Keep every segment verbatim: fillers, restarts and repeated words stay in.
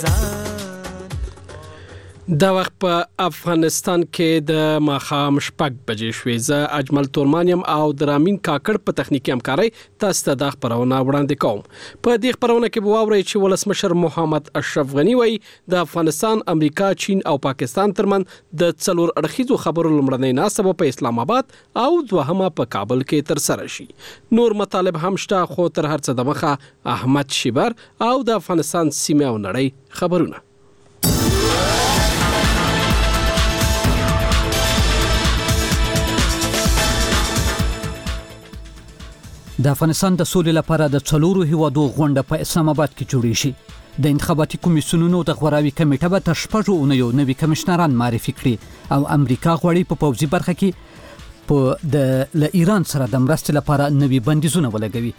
دا وخت په افغانستان کې د ماخام شپږ بجې شوې. زه اجمل تورمانیم او درامین کاکړ په تخنیکی همکارۍ تاسو ته د خبرونه وړاندې کوم. په دې خبرونه کې به واورئ چې ولسمشر محمد اشرف غنی وایي د افغانستان، امریکا، چین او پاکستان ترمنځ د څلور اړخیزو خبرو لومړنۍ ناسبه په اسلام آباد او دوهمه په کابل کې تر سره شي. نور مطالب هم شته، خو تر هر څه دمخه احمد شیبر او د افغانستان سیمه او نړۍ خبرونه. د افغانستان د سولې لپاره د څلورو هیوادو غونډه په اسلام آباد کې جوړې شي. د انتخاباتي کمیسیونونو د غوراوي کمیټه به تر شپږو اونیو نوي کمشنران معرفي کړي او امریکا غواړي په پوځي برخه کې په د له ایران سره د مرستې لپاره نوي بندیزونه ولګوي.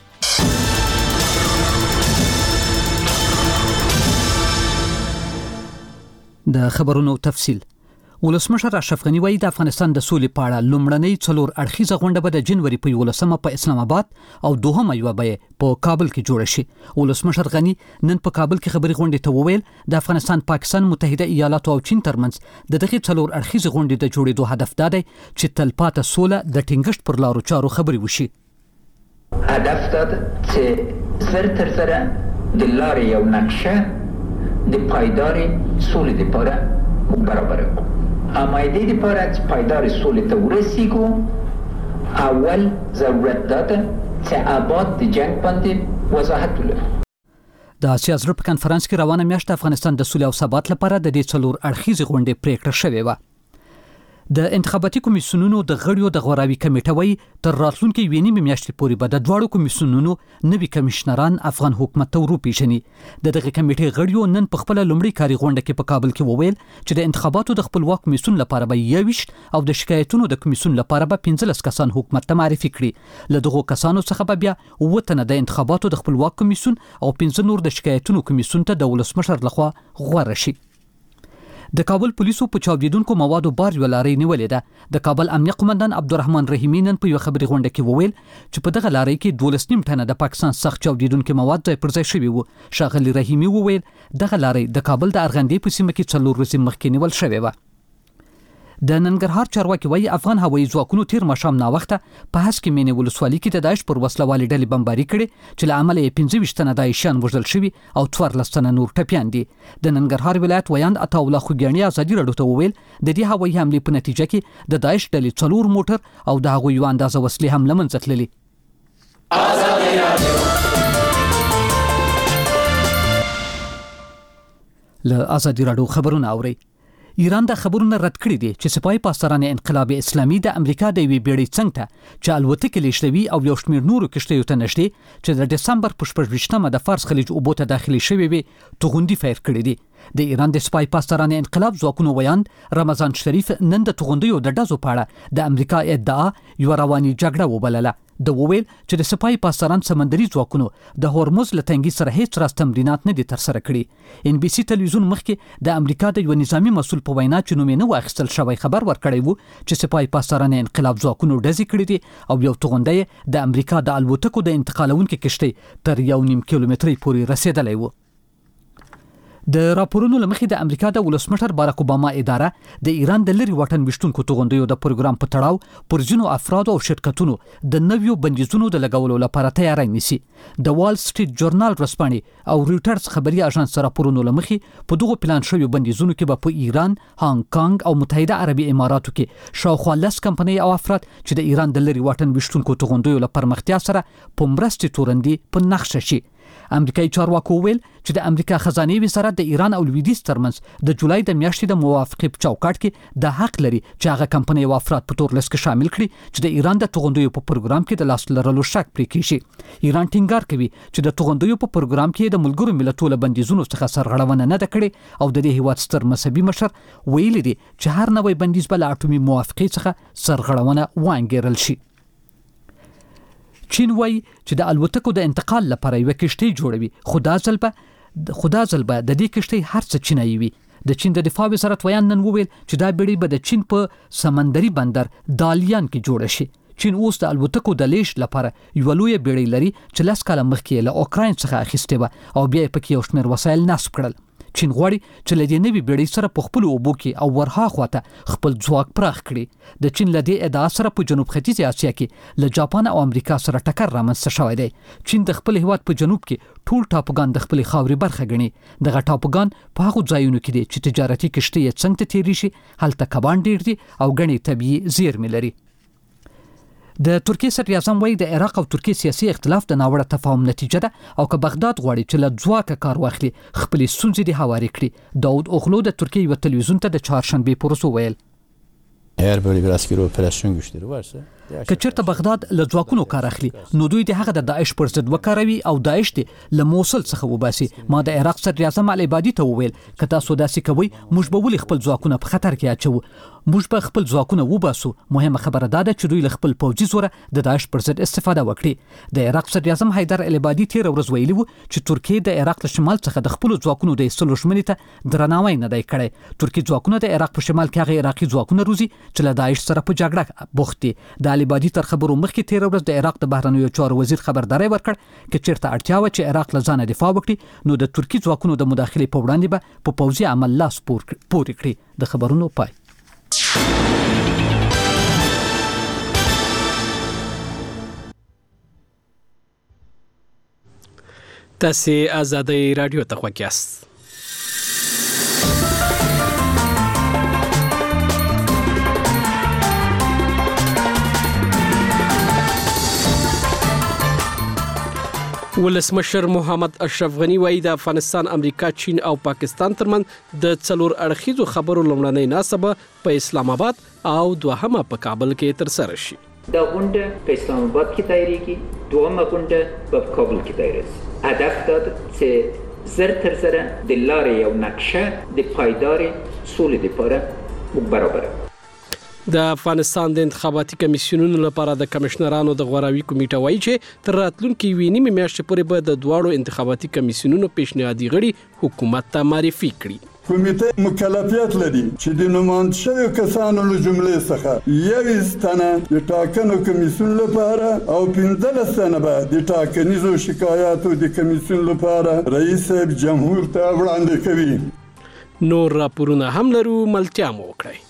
د خبرونو تفصیل. ولسمشر اشرف غنی وایي د افغانستان د سولې په اړه لومړنۍ څلور اړخیزه غونډه به د جنوري په یولسمه په اسلام آباد او دوهمه یوه به په کابل کې جوړه شي. ولسمشر غنی نن په کابل کې خبري غونډې ته وویل د افغانستان، پاکستان، متحده ایالاتو او چین ترمنځ د دغه څلور اړخیزه غونډې د جوړېدو هدف دا دی چې تلپاته سوله د ټینګښت پر لارو چارو خبري وشي. هدف داد چې زر تر زره د لارې یو نقشه د پایدار سولې لپاره برابر کړو. آمایدی دی پاره چې پایدار سولې ته ورسیږو، اول ضرورت داده چې آباد د جنگ باندې وضاحت ولرو. د آسیا زړه په کنفرانس کې روانه میاشت افغانستان د سولې او ثبات لپاره د دې څلور اړخیزې غونډې پریکړه شوې وه. د انتخاباتي کمیسیونونو د غړیو د غوراوي کمیټه وایي تر راتلونکي یوې نیمې میاشتې پورې به د دواړو کمیسیونونو نوي کمشنران افغان حکومت ته وروپېژني. د دغه کمیټې غړیو نن په خپله لومړۍ کاري غونډه کې په کابل کې وویل چې د انتخاباتو د خپلواک کمیسیون لپاره به یوویشت او د شکایتونو د کمیسیون لپاره به پنځلس کسان حکومت ته معرفي کړي. له دغو کسانو څخه به بیا اووه تنه د انتخاباتو د خپلواک کمیسیون او پنځه نور د شکایتونو کمیسیون ته د ولسمشر لخوا غوره شي. د کابل پولیسو په چاودیدونکو موادو بار یوه لارۍ نیولې ده. د کابل امنیه قومندان عبدالرحمن رحیمي نن په یوه خبري غونډه کې وویل چې په دغه لارۍ کې دولس نیم ټنه د پاکستان سخت چاودیدونکي مواد ځای پر ځای شوي وو. ښاغلي رحیمي وویل دغه لارۍ د کابل د ارغندې په سیمه کې څلور ورځې مخکې نیول شوې وه. د ننګرهار چارواکي وایي افغان هوایي ځواکونو تیر ماښام ناوخته په هسکې مینې ولسوالۍ کې د داعش پر وسلوالې ډلې بمباري کړې چې له امله یې پنځه ویشت تنه داعشیان وژل شوي او څوارلس تنه نور ټپیان دي. د ننګرهار ولایت ویاند عطاالله خوږیاڼي ازادي راډیو ته وویل د دې هوایي حملې په نتیجه کې د داعش ډلې څلور موټر او د هغوی یوه اندازه وسلې هم له منځه تللي. له ازادي راډیو خبرونه اورئ. ایران دا خبرونه رد کړي دي چې سپاه پاسداران انقلاب اسلامي د امریکا د یوې بیړۍ څنګ ته چې الوتکې لیږدوي او یو شمېر نورو کښتیو ته نږدې چې د ډسمبر په شپږ ویشتمه د فارس خلیج اوبو ته داخلي شوې وې توغندي فیر کړي دي. د ایران د سپاه پاسداران انقلاب ځواکونو ویاند رمضان شریف نن د توغندیو د ډزو په اړه د امریکا ادعا یوه رواني جګړه وبلله. د وویل چې د سپاه پاسداران سمندري ځواکونو د هورمز له تنګي سره هیڅ راز تمرینات نه دي ترسره کړي. ان بي سي تلویزیون مخکې د امریکا د یو نظامی مسؤل په وینا چې نوم یې نه و اخیستل شوی خبر ورکړی وو چې سپاه پاسداران انقلاب ځواکونو ډزې کړي دي او یو توغندی د امریکا د الوتکو د انتقالونکو کښتۍ تر یو نیم کیلومترۍ پورې رسېدلی وو. د راپورونو له مخې د امریکا د ولسمشر باراک اوباما اداره د ایران د لرې واټن ویشتونکو توغندیو د پروګرام په تړاو پر ځینو افرادو او شرکتونو د نویو بندیزونو د لګولو لپاره تیاری نیسي. د وال سټریټ جورنال ورځپاڼې او رویټرز خبري اژانس راپورونو له مخې په دغو پلان شویو بندیزونو کې به په ایران، هانګ کانګ او متحده عربي اماراتو کې شاوخوا لس کمپنۍ او افراد چې د ایران د لرې واټن ویشتونکو توغندیو له پرمختیا سره په مرستې تورندي په نقشه شي. امریکایي چارواکو وویل چې د امریکا خزانې وزارت د ایران او لویدیځ ترمنځ د جولای د میاشتې د موافقې په چوکاټ کې د حق لري چې هغه کمپنۍ او افراد په تور لیست کې شامل کړي چې د ایران د توغندیو په پروګرام کې د لاس لرلو شک پرې کیږي. ایران ټینګار کوي چې د توغندیو په پروګرام کې د ملګرو ملتونو له بندیزونو څخه سرغړونه نه ده کړې او د دې هیواد ستر مذهبي مشر ویلي دي چې هر نوی بندیز به له اټومي موافقې څخه سرغړونه وانګیرل شي. چین وایي چې د الوتکو د انتقال لپاره یوه کښتۍ جوړوي، خو دا ځل به خو دا ځل به د دې کښتۍ هر څه چینایي وي. د چین د دفاع وزارت ویاند نن وویل چې دا بیړۍ به د چین په سمندري بندر دالیان کې جوړه شي. چین اوس د الوتکو د لیږد لپاره یوه لویه بیړۍ لري چې لس کاله مخکې له اوکراین څخه اخیستې وه او بیا یې پکې یو شمېر وسایل نصب کړل. چین غواړي چې له دې نوي بیړۍ سره په خپل اوبو کې او ورها خواته خپل ځواک پراخ کړي. د چین له دې ادعا سره په جنوب ختیځ اسیا کې له جاپان او امریکا سره ټکر رامنځته شوی دی. چین د خپل هیواد په جنوب کې ټول ټاپوګان د خپل خاورې برخه ګڼي. دغه ټاپوګان په هغو ځایونو کې دي چې تجارتي کشتۍ یې څنګ ته تیری شي، هلته کبان ډیر دي او ګڼې طبیعي زیرمې لري. د ترکیې صدر اعظم وایي د عراق او ترکیې سیاسي اختلاف د ناوړه تفاهم نتیجه ده او که بغداد غواړي چې له ځواکه کار واخلي خپلې ستونزې دې هوارې کړي. داود اوغلو د ترکیې یوه تلویزیون ته د چهارشنبې په ورځ وویل eğer böyle bir askeri operasyon güçleri varsa که چېرته بغداد له ځواکونو کار اخلي نو دوی د هغه د داعش پر ضد وکاروي او داعش دې له موصل څخه وباسي. ما د عراق صدر اعظم العبادي ته وویل که تاسو داسې کوئ موږ به ولې خپل ځواکونه په خطر کې اچوو، موږ به خپل ځواکونه وباسو. مهمه خبره دا ده چې دوی له خپل پوځي زوره د داعش پر ضد استفاده وکړي. د عراق صدر اعظم حیدر العبادي تېره ورځ ویلي وو چې ترکیې د عراق له شمال څخه د خپلو ځواکونو د ایستلو ژمنې ته درناوی نه دی کړی. ترکي ځواکونه د عراق په شمال کې هغه عراقي ځواکونه روزي چې له داعش سره په جګړه بوخت دي. د العبادي تر خبرو مخکې تېره ورځ د عراق د بهرنیو چارو وزیر خبرداری ورکړ چې چېرته اړتیا وه چې عراق له ځانه دفاع وکړي نو د ترکي ځواکونو د مداخلې په وړاندې به په پوځي عمل لاس پورې کړي. د خبرونو پای. تاسې آزادۍ راډیو ته غوږ یاست. ولسمشر محمد اشرف غنی وایي د افغانستان، امریکا، چین او پاکستان ترمنځ د څلور اړخیزو خبرو لومړنۍ ناسبه په اسلام آباد او دوهمه په کابل کې ترسره شي. دا غونډه په اسلام آباد کې دایریږي، دوهمه غونډه په کابل کې دایریږي. هدف داد چې زر تر زره د لارې یو نقشه د پایدار سولې لپاره برابره. د افغانستان د انتخاباتي کمیسیونونو لپاره د کمشنرانو د غوراوي کمیټه وایي چې تر راتلونکي یوې نیمې میاشتې پورې به د دواړو انتخاباتي کمیسیونونو پیشنهادي غړي حکومت ته معرفي کړي. کمیټه مکلفیت لري چې د نوماند شویو کسانو له جملې څخه یویشت تنه د ټاکنو کمیسیون لپاره او پنځلس تنه به د ټاکنیزو شکایاتو د کمیسیون لپاره رئیس جمهور ته وړاندې کوي. نور راپورونه هم لرو، ملتیا مو وکړئ.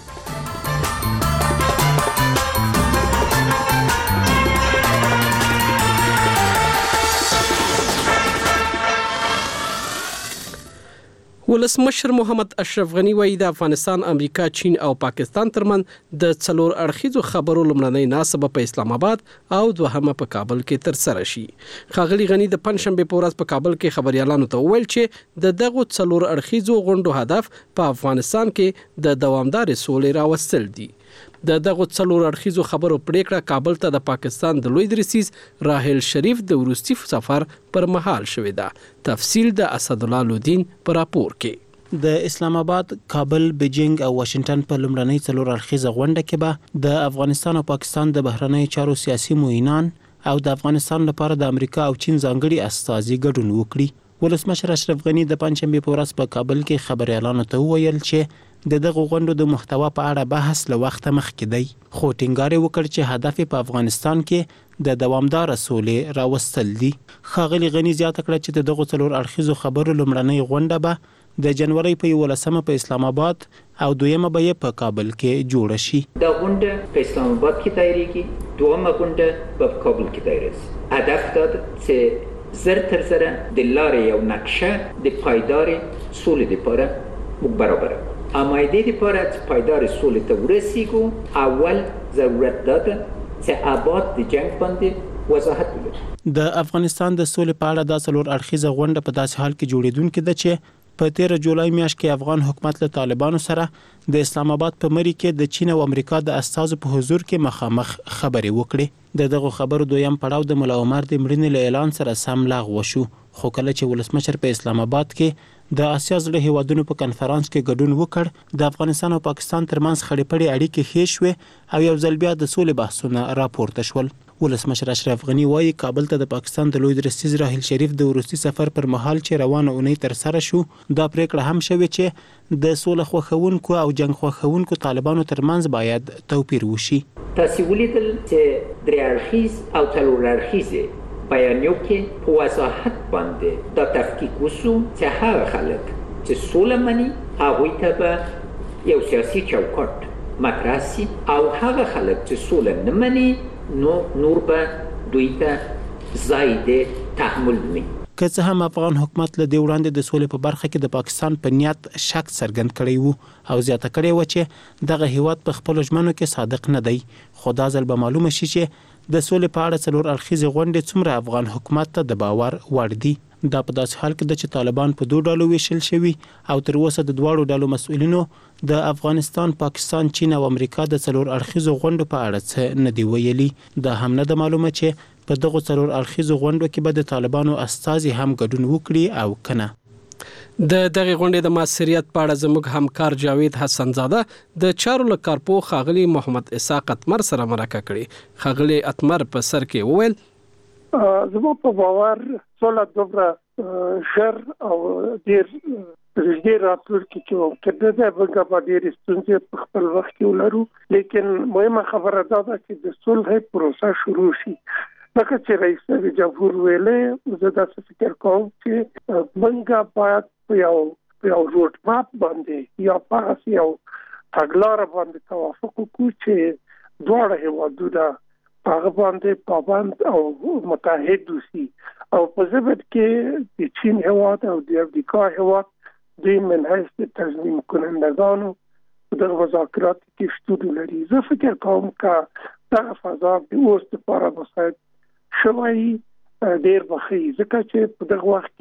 ولسمشر محمد اشرف غنی وایي د افغانستان، امریکا، چین او پاکستان ترمنځ د څلور اړخیزو خبرو لومړنۍ ناسبه په اسلام آباد او دوهمه په کابل کې ترسره شي. ښاغلي غنی د پنځشنبې په ورځ په کابل کې خبريالانو ته وویل چې د دغو څلور اړخیزو غونډو هدف په افغانستان کې د دوامدارې سولې راوستل دي. د دغو څلور اړخیزو خبرو پریکړه کابل ته د پاکستان د لوی درسیز راحل شریف د وروستي سفر پر مهال شوې ده. تفصیل د اسدالله لودین پر راپور کې. د اسلام آباد، کابل، بیجینګ او واشنگټن په لومړنۍ څلور اړخیزه غونډه کې به د افغانستان او پاکستان د بهرنیو چارو سیاسي معینان او د افغانستان لپاره د امریکا او چین ځانګړي استازي ګډون وکړي. ولسمشر اشرف غنی د پنځشنبې په ورځ په کابل کې خبريالانو ته وویل چې د دغه غونډو د محتوا په اړه بحث له وخته مخکې دی، خو ټینګار یې وکړ چې هدف په افغانستان کې د دوامداره سولې راوستل دي. ښاغلي غنی زیاته کړه چې د دغو څلور اړخیزو خبرو لومړنۍ غونډه به د جنوري په یولسمه په اسلام آباد او دویمه به یې په کابل کې جوړه شي. دا غونډه په اسلام آباد کې دایریږي، دویمه غونډه په کابل کې دایریږي. هدف داد چې زر تر زره د لارې یو نقشه د پایدار سولې لپاره برابره. آمایدې لپاره چې پایدار سولې ته ورسیږو اول ضرورت ده چې آباد د جنگ باندې وضاحت ولري. د افغانستان د سولې په اړه د څلور اړخیزه غونډه په داسې حال کې جوړیدونکې ده چې په تیره جولای میاشت کې افغان حکومت له طالبانو سره د اسلام آباد په مری کې د چین او امریکا د استازو په حضور کې مخامخ خبرې وکړې. د دغه خبرو دویم پړاو د مولا عمر د مړینې له اعلان سره سم لغوه شو، خو کله چې ولسمشر په اسلام آباد کې د اسیا زړه هیوادونو په کنفرانس کې ګډون وکړ، د افغانستان او پاکستان ترمنځ خړې پړې اړیکې ښې شوې او یو ځل بیا د سولې بحثونه راپورته شول. ولسمشر اشرف غنی وایي کابل ته د پاکستان د لوی درسیز راحل شریف د وروستي سفر پر مهال چې روانه اونۍ ترسره شو، دا پریکړه هم شوې چې د سوله خوښونکو او جنگ خوښونکو طالبانو ترمنځ باید توپیر وشي. تاسو ولیدل چې درې اړخیز او څلور اړخیزه بیانیو کې په وضاحت باندې دا تفکیک وشو چې هغه خلک چې سوله مني هغوی ته به یو سیاسي چوکاټ مطرح سي او هغه خلک چې سوله نه مني نو نور به دوی ته ځای د تحمل وي. که څه هم افغان حکومت له دې وړاندې د سولې په برخه کې د پاکستان په نیت شک څرګند کړی وو او زیاته کړی و چې دغه هیواد په خپلو ژمنو کې صادق نه دی، خو دا ځل به معلومه شي چې د سولې په اړه څلور اړخیزې غونډې څومره افغان حکومت ته د باور وړ دي. دا په داسې حال کې ده چې طالبان په دوه ډلو ویشل شوي او تر اوسه د دواړو ډلو مسؤلینو د افغانستان، پاکستان، چین او امریکا د څلور اړخیزو غونډو په اړه څه نه دی ویلي. دا هم نه ده معلومه چې په دغو څلور اړخیزو غونډو کې به د طالبانو استازي هم ګډون وکړي او کنه. د دغه غونډې د مؤثریت په اړه زموږ همکار جاوید حسن زاده د چارو له کارپو ښاغلي محمد اسحاق اتمر سره مرکه کړې. ښاغلي اتمر په سر کې وویل زما په باور سوله دومره ژر او ډېر ډېر راتلونکي کې ممکنه ده، موږ به ډېرې ستونزې په خپل وخت کې ولرو، لیکن مهمه خبره دا ده چې د صلح پروسه شروع شي. لکه چې رئیس جمهور ویلې، زه داسې فکر کوم چې موږ باید په یو په یو روډ ماپ باندې یا په یو تګلاره باندې توافق وکړو چې دواړه هېوادونه هغه باندې پابند او متحد وي او په ضمن کې د چین هېواد او د امریکا هېواد دوی من حیث د تضمین کنندگانو د مذاکرات کې شتون لري. زه فکر کوم که دغه فضا د اوس لپاره مساعد شوی ډېر به ښه، ځکه چې په دغه وخت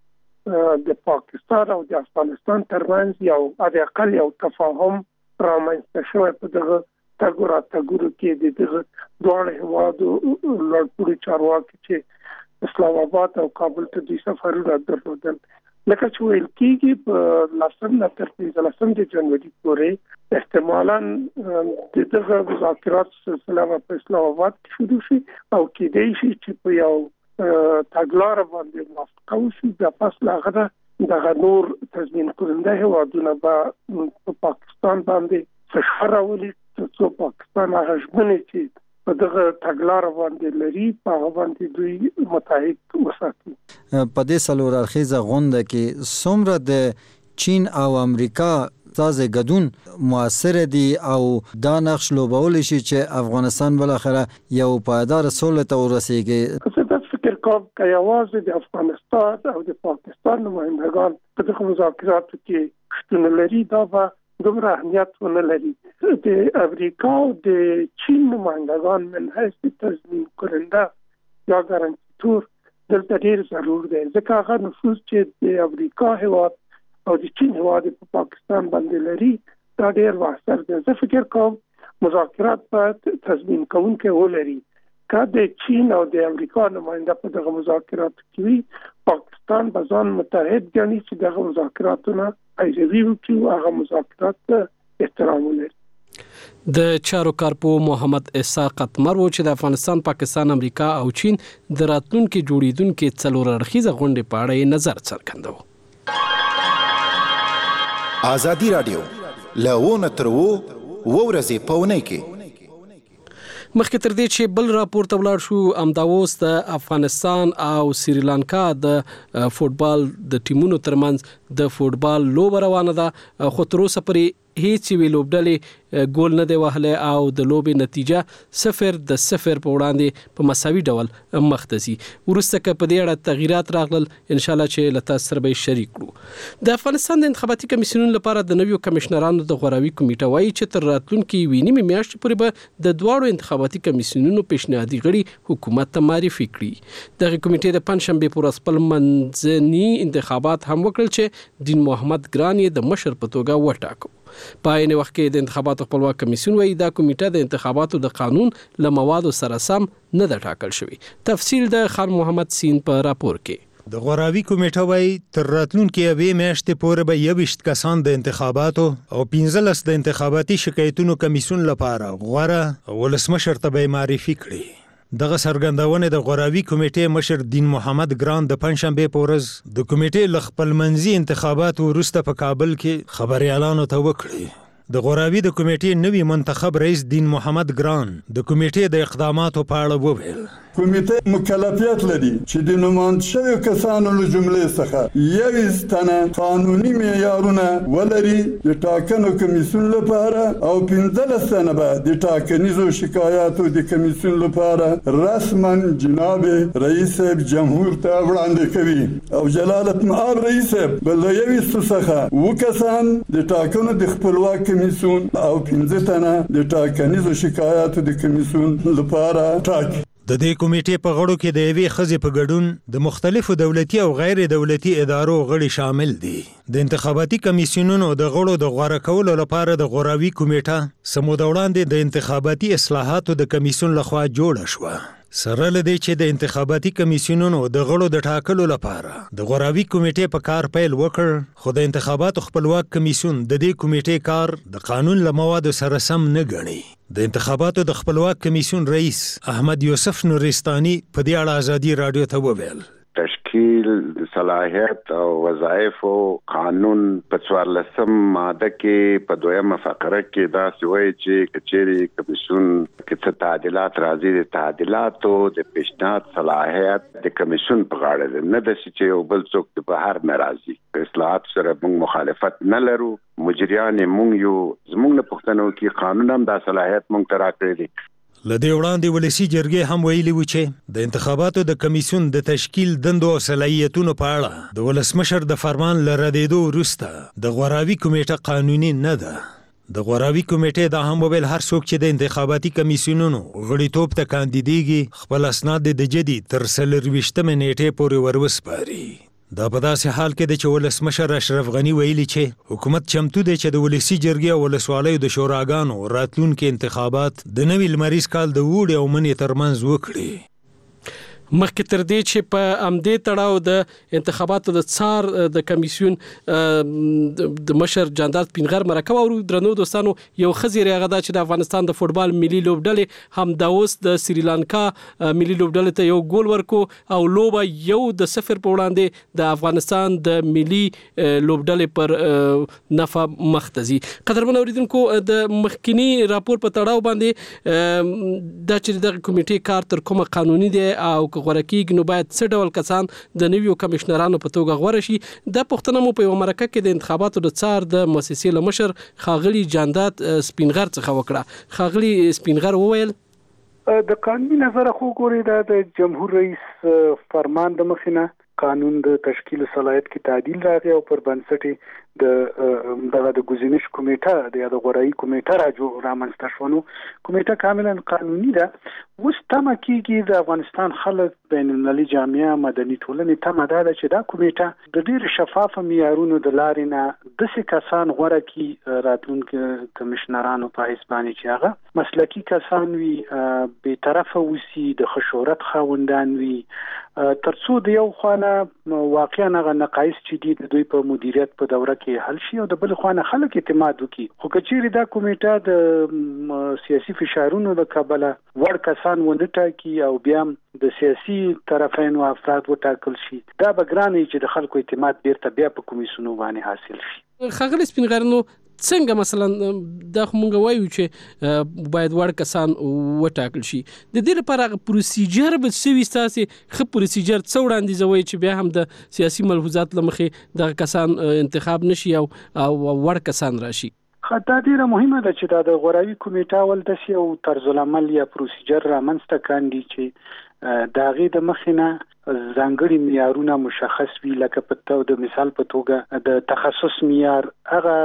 کې د پاکستان او د افغانستان ترمنځ یو حد اقل یو تفاهم رامنځته شوی په دغه تګو راتګو کې د دغه دواړو هېوادو لوړپوړي چارواکي چې اسلام آباد او کابل ته دوی سفرونه درلودل. لکه چې ویل کېږي په لسم نه تر پنځلسم د جنوري پورې احتمالاً د دغه مذاکرات سلسله په اسلام آباد کې شروع شي او کېدای شي چې په یو تګلاره باندې موافقه وشي. د پس له هغه دغه نور تضمین کننده هېوادونه به په پاکستان باندې فشار راولي څو پاکستان هغه ژمنې چې په دغه تګلاره باندې لري په هغه باندې دوی متحد وساتي. په دې څلور اړخیزه غونډه کې څومره د چین او امریکا تازه ګډون موثر دي او دا نقش لوبولی شي چې افغانستان بالاخره یو پایدار سوله ته ورسیږي؟ زه دا فکر کوم که یوازې د افغانستان او د پاکستان نمایندګان په دغه مذاکراتو کې شتون لري دا به دومره اهمیت ونه لري. د امریکا او د چین نمایندګان من حیث تضمین کننده یا ګارانټیتور دلته ډېر ضرور دی، ځکه هغه نفوذ چې د امریکا هېواد او د چین هېواد په پاکستان باندې لري دا ډېر موثر دی. زه فکر کوم مذاکرات باید تضمین کوونکی ولري. که د چین او د امریکا نماینده په دغه مذاکراتو کې وي، پاکستان به ځان متحد ګڼي چې دغه مذاکراتونه پیروي وکړي او هغه مذاکرات ته احترام ولري. د چارو کارپو محمد اسحاق اتمر و چې د افغانستان، پاکستان، امریکا او چین د راتلونکي جوړیدونکو څلور اړخیزه غونډې په اړه نظر څرګنداوه. ازادي رادیو له تر و ورځې په اونۍ کې مخکې تر دې چې بل راپور ته ولاړ شو، همدا اوس د افغانستان او سریلانکا د فوټبال د ټیمونو ترمنځ د فوټبال لوبه روانه ده، خو تر اوسه پورې هیڅ وی لوبډلې ګول نه دی وهلی او د لوبې نتیجه صفر د صفر په وړاندې په مساوي ډول مخ ته ځي. وروسته که په دې اړه تغییرات راغلل ان شاء الله چې له تاسو سره به شریک کړو. د افغانستان د انتخاباتي کمیسیونونو لپاره د نویو کمشنرانو د غوراوي کمیټه وایي چې تر راتلونکي یوې نیمې میاشتې پورې به د دواړو انتخاباتي کمیسیونونو پیشنهادي غړي حکومت ته معرفي کړي. دغه کمیټې د پنځشنبې پر ورځ خپل منځني انتخابات هم وکړل چې دین محمد ګران یې د مشر په توګه وټاکو. په عین وخت کې د انتخاباتو خپلواک کمیسیون وایي دا کمیټه د انتخاباتو د قانون له موادو سره سم نه ده ټاکل شوی. تفصیل د خان محمد سین په راپور کې. د غوراوي کمیټه وایي تر راتلونکي یوې میاشتې پورې به یوویشت کسان د انتخاباتو او پنځلس د انتخاباتي شکایتونو کمیسیون لپاره غوره ولسمشر ته به معرفي کړي. دغه سرګندونه د غوراوي کمیټې مشر دین محمد ګران د پنځشنبه په ورځ د کمیټې ل خپل منځي انتخاباتو وروسته په کابل کې خبريالانو ته وکړي. د غوراوي د کمیټې نوی منتخب رئیس دین محمد ګران د کمیټې د اقداماتو په اړه وویل. کمیټه مکلفیت لري چې د نوماند شویو کسانو له جملې څخه یویشت تنه قانوني معیارونه ولري د ټاکنو کمیسیون لپاره او پنځلس تنه به د ټاکنیزو شکایاتو د کمیسیون لپاره رسما جناب رئیس جمهور ته وړاندې کوي او جلالت مآب رئیس بل یویشت څخه و کسان د ټاکنو د خپلواک کمیسیون او پنځه تنه د ټاکنیزو شکایاتو د کمیسیون لپاره ټاکي. د دې کمیټې په غړو کې د یوې ښځې په ګډون د مختلفو دولتي او غیر دولتي ادارو غړي شامل دي. د انتخاباتي کمیسیونونو د غړو د غوره کولو لپاره د غوراوي کمیټه سموده وړاندې د انتخاباتي اصلاحاتو د کمیسیون لخوا جوړه شوه. سره لدی چې د انتخاباتي کمیسیونونو د غړو د ټاکلو لپاره د غوراوي کمیټې په کار پیل وکړ، خو د انتخاباتو خپلواک کمیسیون د دې کمیټې کار د قانون له موادو سره سم نه ګڼي. د انتخاباتو د خپلواک کمیسیون رئیس احمد یوسف نورستاني په دې اړه ازادي رادیو ته وویل تشکیل صلاحیت او وظایف او قانون په څوارلسم ماده کې په دویمه فقره کې دا سوی چې کچېری کمیسیون کې څه تعدیلات راځي د تعدیلاتو د پیشنهاد صلاحیت د کمیسیون په غاړه ده، نه د چې یو بل څوک د بهر نه راځي. اصلاحات سره موږ مخالفت نه لرو، مجریان موږ یو زموږ نه پوښتنه وکړي، قانون هم دا صلاحیت موږ ته راکړی دی. لدې وړاندې ولسی جرګې هم ویلي و چې د انتخاباتو د کمیسیون د تشکیل دندو او صلاحیتونو په اړه د ولسمشر د فرمان له ردېدو وروسته د غوراوي کمیټه قانوني نه ده. د غوراوي کمیټې دا هم ویل هر څوک چې د انتخاباتي کمیسیونونو غړیتوب ته کاندیدېږي خپل اسناد د جدي تر څلرویشتمې نیټې پورې وروسپاري. دا په داسې حال کې دی چې ولسمشر اشرف غني ویلي چې حکومت چمتو دی چې د ولسي جرګې او ولسوالیو د شوراګانو راتلونکي انتخابات د نوي لمریز کال د اوړي او مني ترمنځ وکړي. مخکې تر دې چې په امدې تړاو د انتخاباتو د څار د کمیسیون د مشر جاندار پینغر مرکه او درنو دوستانو یو خزي راغدا چې د افغانستان د فوتبال ملي لوبډلې هم د اوس د سریلانکا ملي لوبډلې ته یو ګول ورکو او لوبه یو د صفر په وړاندې د افغانستان د ملي لوبډلې پر نفع مختزي. قدرمن اوریدونکو د مخکینی راپور په تړاو باندې د چې د کمیټې کار تر کومه قانوني دی او غوړه کیږي نو باید څه ډول کسان د نویو کمشنرانو په توګه غوړه شي. د پښتنو مو په یو مرکه کې د انتخاباتو د څار د مؤسسې لمشر خاغلی جاندات سپینغر څخه وکړه. خاغلی سپینغر وویل د قانوني نظر خو ګوري د جمهور رئیس فرمان د مخینه قانون د تشکیل صلاحیت کې تعدیل راغی او پر بنسټ د دغه د ګزینش کمیټه د یاد غوړای کمیټه راجو رامنځته شونه کمیټه کاملا قانوني ده. اوس تمه کیږي د افغانستان خلک بین المللي جامعه مدني ټولنې تمه ده چې دا کمیټه د ډیر شفاف معیارونو د لارې نه د څه کسان غوړه کی راتلونکي کمشنرانو په هیڅ چې هغه مسلکی کسان وي، به طرفه وسی، د خشورت خاوندان وي، ترڅو د یو خوانه واقعا هغه نقایص چې دي د دوی په مدیریت په دوره کې حل شي او د بل خوانه خلک اعتماد وکړي. خو کچېری دا کمیټه د سیاسي فشارونو د کبله وړ کسان ونه ټاکي او بیا د سیاسي طرفین او افراد وټاکل شي، دا به ګرانه چې د خلکو اعتماد بیرته بیا په کمیسیونو باندې حاصل شي. خاغلی سپینغرنو څنګه مثلا دا مونږ وایو چې باید وړ کسان وټاکل شي، د دې لپاره پروسیجر به سوي تاسو خو پروسیجر څو وړاندې زوي چې بیا هم د سیاسي ملحوظات لمخې د کسان انتخاب نشي او وړ کسان راشي. خاطر ډیره مهمه ده چې د غوراوي کمیټه ول د سیو طرز العمل یا پروسیجر رامنځته کاندي چې داغه د مخینه ځانګړي معیارونه مشخص وي، لکه په تو د مثال په توګه د تخصص معیار، هغه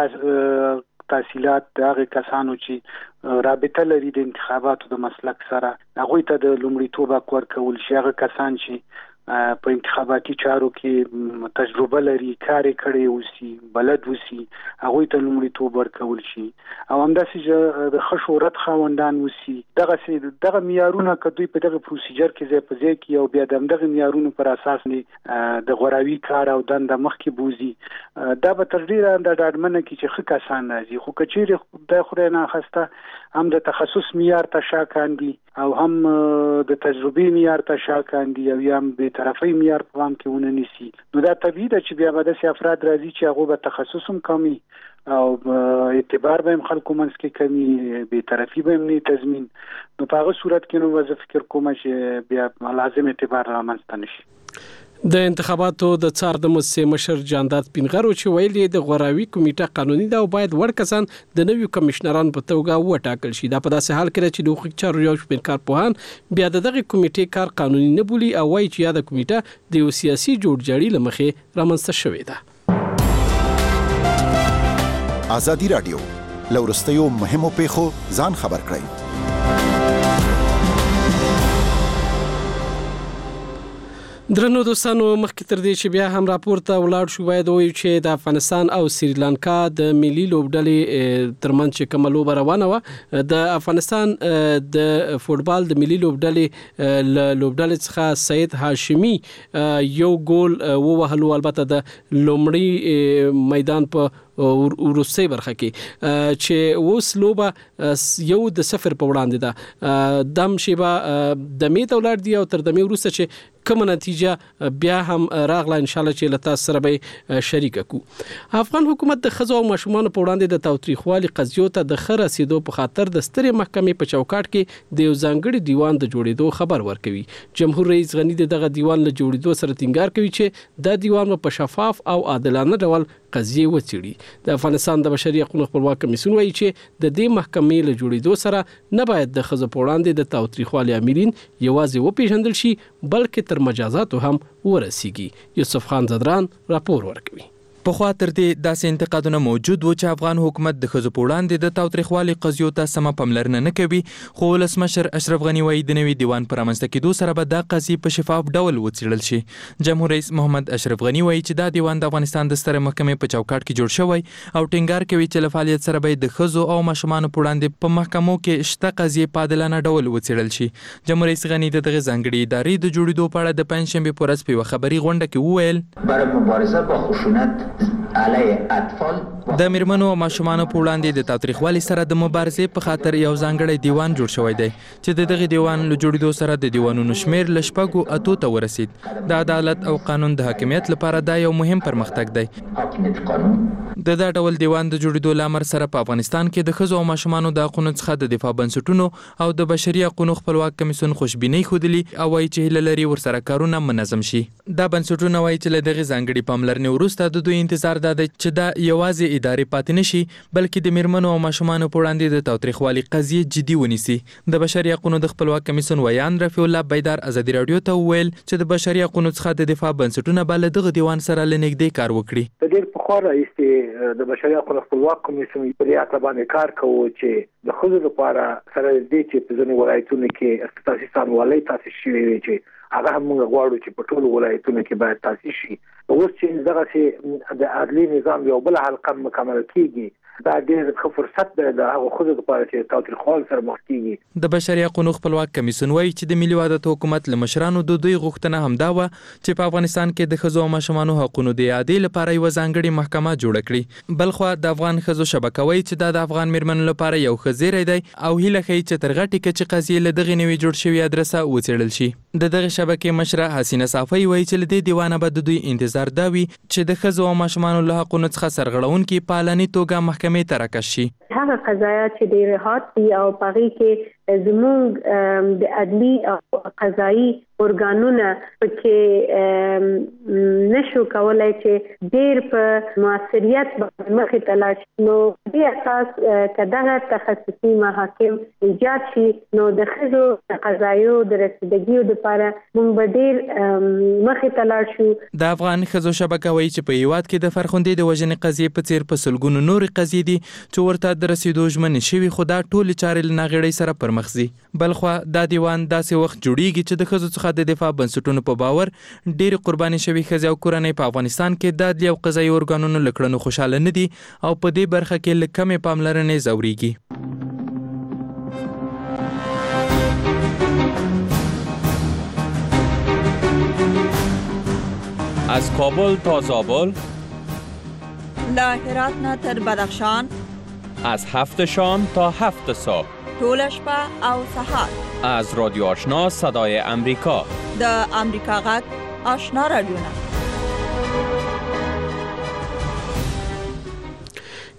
تحصیلات هغه کسانو چې رابطه لري د انتخاباتو د مسلک سره هغه ته د لومړیتوب ورکول شي، هغه کسان چې په انتخاباتي چارو کې تجربه لري، کار کړي وسی، بلد وسی، هغه ته لومړیتوب ورکول شي او همداسې د خشورت خاوندان وسی. دغه دغه معیارونه کدوې په دغه پروسیجر کې ځای په ځای کې او بیا دغه معیارونو پر اساس نه د غوراوي کار او دنده مخکې بوزي. دا به تر ډیره د ډاډمنه کې چې ښه کسان راځي، خو کچېری د خوري نه خسته هم د تخصص معیار ته شاکاندي او هم د تجربې معیار ته شاکاندي او هم د طرفي معیار په وام کې ونه نیسي. نو دا طبیعي ده چې بیا به د افراد راځي چې هغه به تخصص هم کمی او اعتبار به خلکو منځ کې کمی به طرفي به نه تضمین نو په هغه صورت کې نو وظیفه فکر کوم چې بیا لازم اعتبار رامنځته نشي. د انتخاباتو د څار د مؤسسې مشر جانداد پینغرو چې ویلي د غوراوي کمیټه قانوني ده او باید وړ کسان د نویو کمشنرانو په توګه وټاکل شي. دا په داسې حال کې چې د حقوقي چارو یو شمېر کارپوهان بیا د دغه کمیټې کار قانوني نه بولي او وایي چې یا د کمیټه د یو سیاسي جوړجاړي له مخې رامنځته شوې ده. ازادي رادیو لورستیو مهمو پیښو ځان خبر کړئ. درنو دوستانو مخکې تر دې چې بیا هم راپورته ولاړ شو باید وایو چې د افغانستان او سریلانکا د ملي لوبډلې ترمنځ چې کومه لوبه روانه وه د افغانستان د فوټبال د ملي لوبډلې لوبډلې څخه سید هاشمي یو ګول ووهلو البته د لومړي میدان په وروستۍ برخه کې چې اوس لوبه یو د صفر په وړاندې ده. دم شیبه د می تولار دی او تر د می وروسته چې کومه نتیجه بیا هم راغله ان شاء الله چې لتا سره به شریک کو. افغان حکومت د خزو او ماشومان په وړاندې د تاوتریخوالي قضیو ته د خره رسیدو په خاطر د سترې محکمې په چوکاټ کې د یو ځانګړي دیوان د جوړېدو خبر ورکوي. جمهور رئیس غنی دغه دیوان له جوړېدو سره ټینګار کوي چې دا دیوان په شفاف او عادلانه ډول قضیه وڅېړي. د افغانستان د بشري حقوقو خپلواک کمیسیون وایي چې د دې محکمې له جوړېدو سره نه باید د خزو په وړاندې د تاوتریخوالي عاملین یوازې وپیژندل شي بلکې تر مجازاتو هم ورسیږي. یوسف خان زدران راپور ورکوي. په خوا تر دې داسې انتقادونه موجود و چې افغان حکومت د ښځو په وړاندې د تاوتریخوالي قضیو ته سمه پاملرنه نه کوي، خو ولسمشر اشرف غني وایي د نوي دیوان په رامنځته کېدو سره به دا قضیې په شفاف ډول وڅېړل شي. جمهور رئیس محمد اشرف غني وایي چې دا دیوان د افغانستان د سترې محکمې په چوکاټ کې جوړ شوی او ټینګار کوي چې له فعالیت سره به د ښځو او ماشومانو په وړاندې په محکمو کې شته قضیې په عادلانه ډول وڅېړل شي. جمهور رئیس غني د دغه ځانګړي ادارې د جوړېدو په اړه د پنجشنبې په ورځ په یوه خبري غونډه کې وویل برای مبارزه با خشونت علیه اطفال د میرمنو او ماشومانو په وړاندې د تاوتریخوالي سره د مبارزې په خاطر یو ځانګړی دیوان جوړ شوی دی چې د دغه دیوان له جوړېدو سره د دیوانونو شمیر له شپږو اتو ته ورسید. د عدالت او قانون د حاکمیت لپاره دا یو مهم پرمختګ دی. د دا ډول دیوان د جوړېدو له امر سره په افغانستان کې د ښځو او ماشومانو د حقونو څخه د دفاع بنسټونو او د بشري حقونو خپلواک کمیسیون خوشبینۍ ښودلي او وایي چې هیله لري ورسره کارونه منظم شي. دا بنسټونه وایي چې له دغې ځانګړې پاملرنې وروسته د دوی انتظار دا دی چې دا یوازې ادارې پاتې نه شي بلکې د میرمنو او ماشومانو په وړاندې د تاوتریخوالي قضیې جدي ونیسي. د بشري حقونو د خپلواک کمیسیون ویان رفیع الله بیدار ازادي راډیو ته وویل چې د بشري حقونو څخه د دفاع بنسټونه به له دغه دیوان سره له نږدې کار وکړي. د ډېر پخوا راهیسې د بشري حقونو خپلواک کمیسیون په دې اړه باندې کار کوي چې د ښځو لپاره سره دې چې په ځینو ولایتونو کې اساسي څانګوالۍ تاسیس شوې وي چې هغه هم موږ غواړو چې په ټولو ولایتونو کې باید تاسیس شي. اوس چې دغه چې د عدلي نظام یو بل حلقه مکمل کیږي دا ډېر ښه فرصت دی د هغو ښځو لپاره چې تاوتریخوالي سره مخ کیږي. د بشري حقونو خپلواک کمیسیون وایي چې د ملي وحدت حکومت له مشرانو د دوی غوښتنه همدا وه چې په افغانستان کې د ښځو او ماشومانو حقونو د اعادې لپاره یوه ځانګړې محکمه جوړه کړي. بلخوا د افغان ښځو شبکه وایي چې دا د افغان میرمنو لپاره یو ښه زیری دی او هیله ښیي چې تر غټې کچې قضیې له دغې نوې جوړ شوې ادرسه وڅېړل شي. د دغې شبکې مشره حسینه صافی وایي چې له دې دیوانه به د دوی انتظار دا وي چې د ښځو او ماشومانو له حقونو څخه سرغړونکي په علني توګه محکمې ته راکش شي. هغه قضایا چې ډېر حاد دي او پغې کې زموږ د عدلي او قضایي ارګانونه پکې نشو کولای چې ډېر په موثریت مخې ته لاړ شي. نو دې اساس که دغه تخصصي محاکم ایجاد شي نو د ښځو د قضایو د رسیدګیو لپاره موږ به ډېر مخې ته لاړ شو. د افغان ښځو شبکه وایي چې په هېواد کې د فرخندې د وژنې قضیې په څېر په سلګونو نورې قضیې دي چې ورته د رسیدو ژمنې شوي خو دا ټولې چارې له ناغېړۍ سره پرمخ ځي. بلخوا دا دیوان داسې وخت جوړیږي چې د ښځو څخه د دفاع بنسټونو په باور ډېرې قرباني شوي ښځې او کورنۍ په افغانستان کې د عدلي او قضایي ارګانونو له کړنو خوشحاله نه دي او په دې برخه کې له کمې پاملرنې ځورېږي. از کابل تا زابل، له هرات نه تر بدخشان، از هفت شام تا هفت صبح، طول شپه او سهار، از رادیو آشنا صدای امریکا، د امریکا غږ آشنا رادیو نه.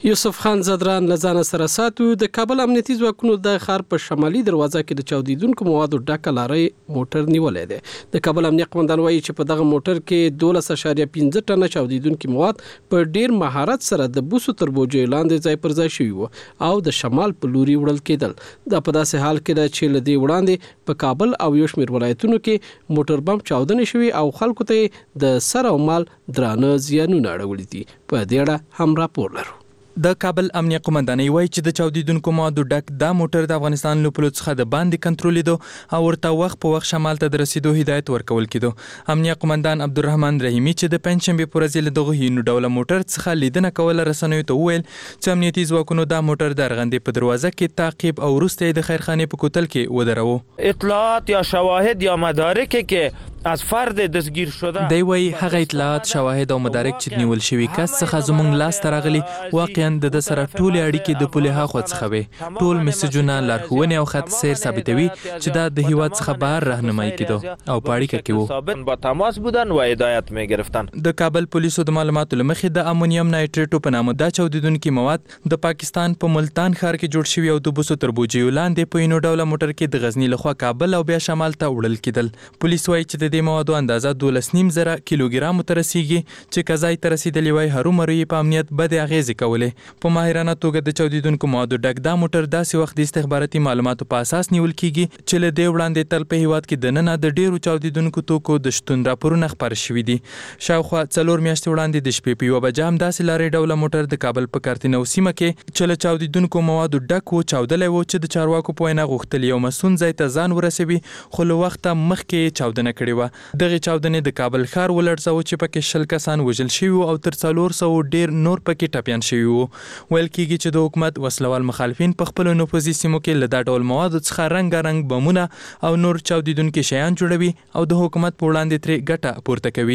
یوسف خان زدران لزان سره ساتو د کابل امنیتي ځواکونو د ښار په شمالي دروازه کې د چاودیدونکو موادو ډکه لارۍ موټر نیولې ده. د کابل امنیت قومندان وایي چې په دغه موټر کې دولس اعشاریه پنځه ټنه چاودیدونکي مواد په ډیر مهارت سره د بوسو تر بوجۍ لاندې ځای پر ځای شوي وو او د شمال په لوري وړل کېدل. دا په داسې حال کې ده چې له دې وړاندې په کابل او یو شمېر ولایتونو کې موټر بم چاودنې شوي او خلکو ته د سر او مال درانه زیانونه اړولي دي. په دې اړه هم راپور لرو. د کابل امنیت قومندانۍ وایي چې د چاودیدونکو موادو ډک دا موټر د افغانستان له پولو څخه د باندې کنټرولېدو او ورته وخت په وخت شمال ته د رسیدو هدایت ورکول کېدو. امنیت قومندان عبدالرحمن رحیمي چې د پنجشنبې په ورځ له دغه هینو ډوله موټر څخه لیدنه کوله رسنیو ته وویل چې امنیتي ځواکونو دا موټر د ارغندې په دروازه کې تعقیب او وروسته یې د خیرخانې په کوتل کې ودروه. اطلاعات یا شواهد یا مدارک که از فرد دستگیر شده دی وایي هغه اطلاعات شواهد او مدارک چې نیول شوي کس څخه زموږ لاس ته راغلي واقعا د ده سره ټولې اړیکې د پولې هاخوا څخه وې. ټول میسجونه لارښوونې او خط سیر ثابتوي چې دا د هیواد څخه بهر راهنمایي کېدو او په اړیکه کې وو. با تماس بودن و هدایت می‌گرفتن. د کابل پولیسو د معلوماتو له مخې د امونیم نایټریټو په نامه دا چاودیدونکي مواد د پاکستان په ملتان ښار کې جوړ شوي او د بوسو تر بوجیو لاندې په اینو ډوله موټر کې د غزني لخوا کابل او بیا شمال ته وړل کېدل. پولیس وایي چې د دې موادو اندازه دولس نیم زره کیلوګرامو ته رسیږي چې قضای ته رسیدلی وای هرومرو یې په امنیت بدې اغېزې کولې. په ماهرانه توګه د چاودیدونکو موادو ډک دا موټر داسې وخت د استخباراتي معلوماتو په اساس نیول کیږي چې له دې وړاندې تل په هیواد کې دننه د ډیرو چاودیدونکو توکو د شتون راپورونه خپاره شوي دي. شاوخوا څلور میاشتې وړاندې د شپې په یوه بجه هم داسې لارۍ ډوله موټر د کابل په کارتینو سیمه کې چې له چاودیدونکو موادو ډک و چاودلی و چې د چارواکو په وینا غوښتل یو مسون ځای ته ځان ورسوي خو له وخته مخکې یې چاودنه کړې وه. دغې چاودنې د کابل ښار ولړزاوه چې پکې شل کسان وژل شوي او تر څلور سوه ډېر نور پکې ټپیان شوي وو. ویل کېږي چې د حکومت وسلوال مخالفین په خپلو نفوذي سیمو کې له دا ډول موادو څخه رنګارنګ بمونه او نور چاودیدونکي شیان جوړوي او د حکومت په وړاندې ترې ګټه پورته کوي.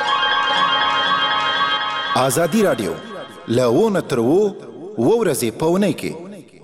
ازادي راډیو له ونه تر اووه ورځې په اونۍ کې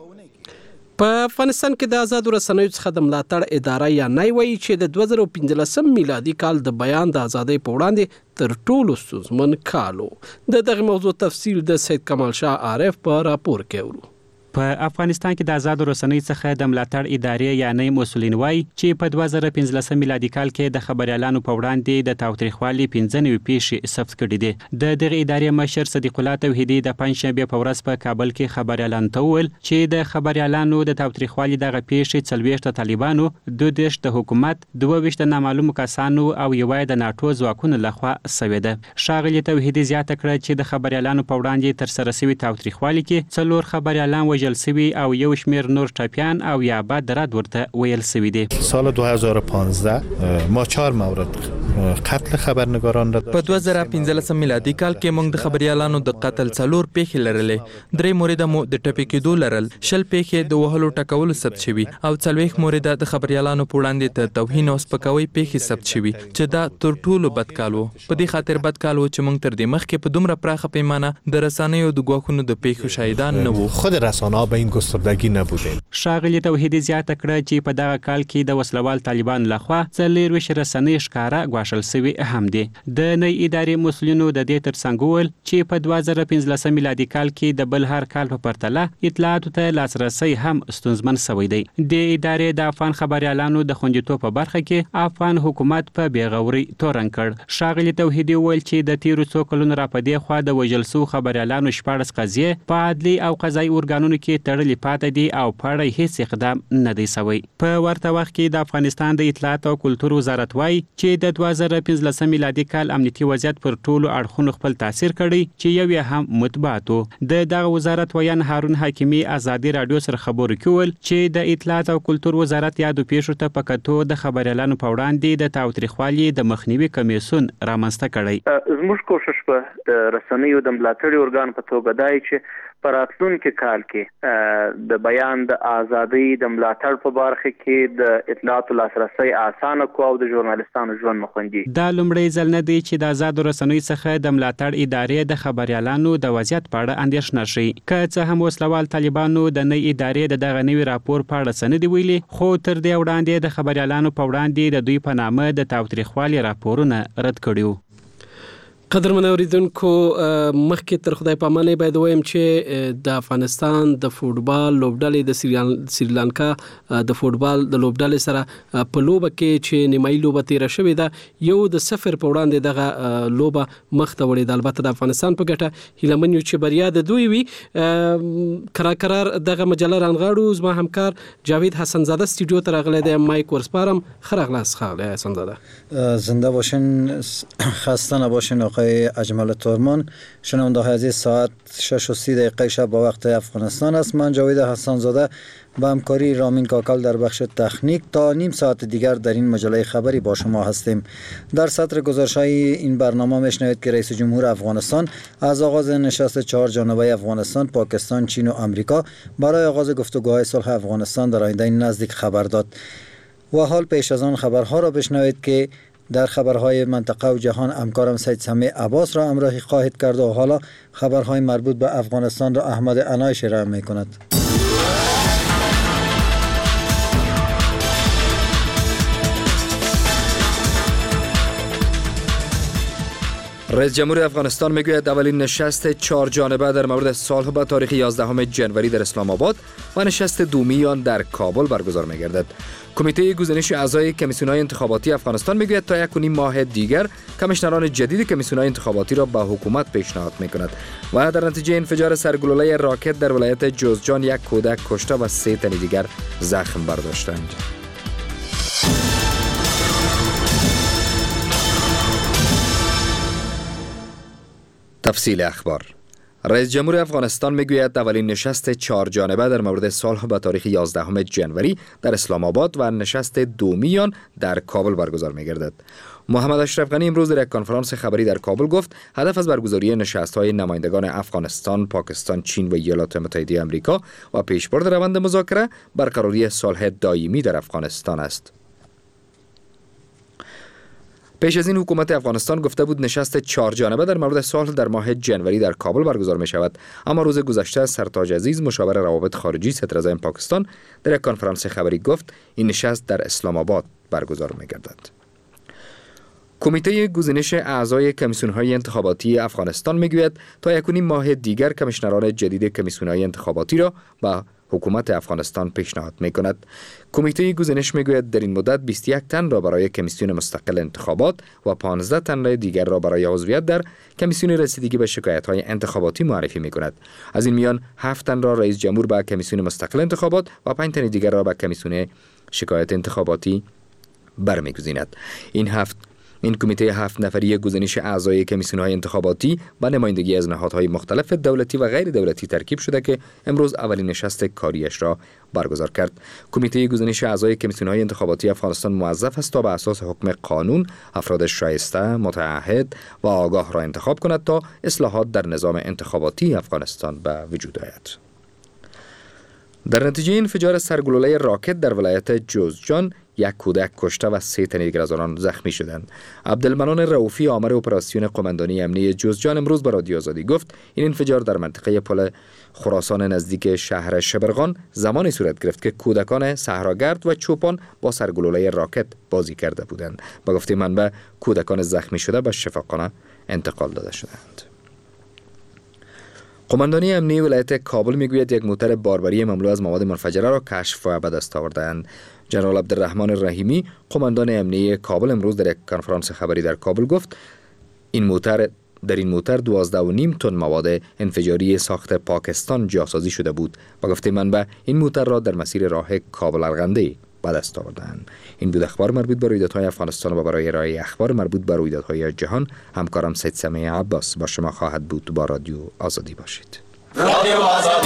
په افغانستان کې د آزادو رسنیو څخه د ملاتړ اداره یا نای وایي چې د دوه زره پنځلسم میلادي کال د بیان د ازادۍ په وړاندې تر ټولو ستونزمن کال و. د دغه موضوع تفصیل د سید کمال شاه عارف په راپور کې اورو. په افغانستان کې د آزادو رسنیو څخه د ملاتړ ادارې یا نای مسؤلین وایي چې په دوه زره پنځلسم میلادي کال کې د خبريالانو په وړاندې د تاوتریخوالي پنځه نوي پیښې ثبت کړي دي. د دغه ادارې مشر صدیق الله توحیدي د پنځشنبه په ورځ په کابل کې خبريالانو ته وویل چې د خبريالانو د تاوتریخوالي دغه پیښې څلوېښت د طالبانو، دوه دېرش د حکومت، دوه ویشت د نامعلومو کسانو او یوه د ناټو ځواکونو لخوا سوې ده. ښاغلي توحیدي زیاته کړه چې د خبريالانو په وړاندې ترسره شوي تاوتریخوالي کې څلور خبريالان وژل شوي او یو شمېر نور ټپیان او یا بعد رد ورته ویل شوي دي. سال دو هزار و پانزده ما چهار مورد قتل خبرنگاران را داشتیم. په دوه زره پنځلسم میلادي کال کې موږ د خبريالانو د قتل څلور پیښې لرلې. درې مورده مو د ټپي کېدو لرل، شل پیښې د وهلو ټکولو ثبت شوي او څلوېښت مورده د خبريالانو په وړاندې د توهین او سپکاوي پیښې ثبت شوي چې دا تر ټولو بد کال و. په دې خاطر بد کال و چې موږ تر دې مخکې په دومره پراخه پیمانه د رسنیو د ګواښونو د پیښو شاهدان نه وو. خود رسانه‌ها به این گستردگی نبوده. ښاغلي توحیدي زیاته کړه چې په دغه کال کې د وسلوال طالبانو لخوا څلېرویشت رسنۍ ښکاره ګواښل شوي هم دي. د نوې ادارې مسؤلینو د دې ترڅنګ وویل چې په دوه زره پنځلسم میلادي کال کې د بل هر کال په پرتله اطلاعاتو ته لاسرسی هم ستونزمن شوی دی. د ادارې د افغان خبريالانو د خوندیتوب په برخه کې افغان حکومت په بېغوري تورن کړ. ښاغلي توحیدي وویل چې د تیرو څو کلونو راپدې خوا د وژل شوو خبريالانو شپاړس قضیې په عدلي او قضایي ارګانونو کې تړلې پاتې دي او په اړه هیڅ اقدام نه دی شوی. په ورته وخت کې د افغانستان د اطلاعات او کلتور وزارت وایي چې د دوه زره پنځلسم میلادي کال امنیتي وضعیت پر ټولو اړخونو خپل تاثیر کړی چې یو یې هم مطبوعات و. د دغه وزارت ویان هارون حکیمي ازادي راډیو سره خبرو کې وویل چې د اطلاعات او کلتور وزارت یادو پیښو ته په کتو د خبريالانو په وړاندې د تاوتریخوالي د مخنیوي کمیسیون رامنځته کړی. زموږ کوشش په د رسنیو د ملاتړ ارګان په توګه دی چې په راتلونکي کال کې د بیان د ازادۍ د ملاتړ په برخه کې د اطلاعاتو لاسرسی اسانه کو او د ژورنالیستانو ژوند مخوندي. دا لومړی ځل نه دی چې د آزادو رسنیو څخه د ملاتړ ادارې د خبريالانو د وضعیت په اړه اندېښنه شي. که څه هم وسلوال طالبانو د نوې ادارې د دغه نوي راپور په اړه څه نه دي ویلي، خو تر دې وړاندې د خبريالانو په وړاندې د دوی په نامه د تاوتریخوالي راپورونه رد کړي وو. قدرمن اوریدونکو مخکې تر خدای پامانه باید وایم چې د افغانستان د فوټبال لوبډلې د سریلانکا د فوټبال د لوبډلې سره په لوبه کې چې نیمایي لوبه تیر شوې ده یو د صفر په وړاندې دغه لوبه مخ ته وړې ده. البته د افغانستان په ګټه هیلمن یو چې بریا د دوی وي. کرار کرار دغه مجله رانغاړو. زما همکار جاوید حسن زاده استودیو ته راغلی دی. مایک ورسپارم. خرغلاس خاله حسن زاده. زنده باشین، خسته نباشین آقای اجمل تورمان. شنونده های عزیز، ساعت شش و سی دقیقه شب با وقت افغانستان است. من جاوید حسن زاده با همکاری رامین کاکل در بخش تکنیک تا نیم ساعت دیگر در این مجله خبری با شما هستیم. در سطر گزارش‌های این برنامه میشنوید که رئیس جمهور افغانستان از آغاز نشست چهار جانبه افغانستان، پاکستان، چین و آمریکا برای آغاز گفتگوهای صلح افغانستان در آینده نزدیک خبر داد. و حال پیش از آن خبرها را بشنوید که در خبرهای منطقه و جهان همکارم سید سمیع عباس را همراهی خواهد کرد و حالا خبرهای مربوط به افغانستان را احمد عنایش ارائه می‌کند. رئیس جمهور افغانستان میگوید اولین نشست چهار جانبه در مورد صلح به تاریخ یازدهم ژانویه در اسلام آباد و نشست دومی آن در کابل برگزار می‌گردد. کمیته گزینش اعضای کمیسیون‌های انتخاباتی افغانستان میگوید تا یک و نیم ماه دیگر کمیشنران جدید کمیسیون‌های انتخاباتی را به حکومت پیشنهاد می‌کند و در نتیجه انفجار سرگلوله راکت در ولایت جوزجان یک کودک کشته و سه تن دیگر زخم برداشتند. تفصیل اخبار. رئیس جمهور افغانستان میگوید اولین نشست چهار جانبه در مورد صلح به تاریخ یازدهم ژانویه در اسلام آباد و نشست دومی آن در کابل برگزار می‌گردد. محمد اشرف غنی امروز در یک کنفرانس خبری در کابل گفت هدف از برگزاری نشست‌های نمایندگان افغانستان، پاکستان، چین و ایالات متحده آمریکا و پیشبرد روند مذاکره برقراری صلح دائمی در افغانستان است. پیش از این حکومت افغانستان گفته بود نشست چهار جانبه در مورد صلح در ماه ژانویه در کابل برگزار می شود، اما روز گذشته سرتاج عزیز مشاور روابط خارجی صدراعظم پاکستان در یک کنفرانس خبری گفت این نشست در اسلام آباد برگزار می گردد. کمیته گزینش اعضای کمیسیون‌های انتخاباتی افغانستان میگوید تا یک و نیم ماه دیگر کمیشنران جدید کمیسیون‌های انتخاباتی را با حکومت افغانستان پیشنهاد می‌کند. کمیته گزینش میگوید در این مدت بیست و یک تن را برای کمیسیون مستقل انتخابات و پانزده تن دیگر را برای عضویت در کمیسیون رسیدگی به شکایت‌های انتخاباتی معرفی می‌کند. از این میان هفت تن را رئیس جمهور به کمیسیون مستقل انتخابات و پنج تن دیگر را به کمیسیون شکایت انتخاباتی برمی‌گزیند. این هفت این کمیته هفت نفری گزینش اعضای کمیسیون‌های انتخاباتی با نمایندگی از نهادهای مختلف دولتی و غیر دولتی ترکیب شده که امروز اولین نشست کاریش را برگزار کرد. کمیته گزینش اعضای کمیسیون‌های انتخاباتی افغانستان موظف است تا بر اساس حکم قانون افراد شایسته، متعهد و آگاه را انتخاب کند تا اصلاحات در نظام انتخاباتی افغانستان به وجود آید. در نتیجه انفجار سرگلوله راکت در ولایت جوزجان یک کودک کشته و سه تن دیگر از آنان زخمی شدند. عبدالمنان رؤوفی آمر اپراسیون قماندانی امنیتی جوزجان امروز به رادیو آزادی گفت این انفجار در منطقه پل خراسان نزدیک شهر شبرغان زمانی صورت گرفت که کودکان صحراگرد و چوپان با سرگلوله راکت بازی کرده بودند. با گفته منبع کودکان زخمی شده به شفاخانه انتقال داده شدند. قماندانی امنیتی ولایت کابل میگوید یک موتر باربری مملو از مواد منفجره را کشف و به دست آوردند. جنرال عبدالرحمن رحیمی قماندان امنیتی کابل امروز در یک کنفرانس خبری در کابل گفت این موتر در این موتر دوازده و نیم تن مواد انفجاری ساخت پاکستان جاسازی شده بود. با گفته منبع این موتر را در مسیر راه کابل ارغنده به دست آوردند. این بود اخبار مربوط به رویدادهای افغانستان و برای ارائه اخبار مربوط به رویدادهای جهان همکارم سید سمیع عباس با شما خواهد بود. با رادیو آزادی باشید. رادیو آزادی.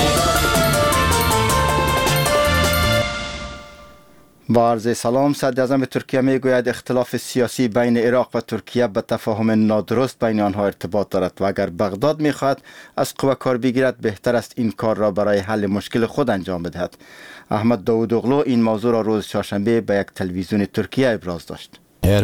با عرض سلام، صدر اعظم ترکیه میگوید اختلاف سیاسی بین عراق و ترکیه به تفاهم نادرست بین آنها ارتباط دارد و اگر بغداد میخواهد از قوه کار بگیرد بهتر است این کار را برای حل مشکل خود انجام بدهد. احمد داوودوغلو این موضوع را روز چهارشنبه به یک تلویزیون ترکیه ابراز داشت.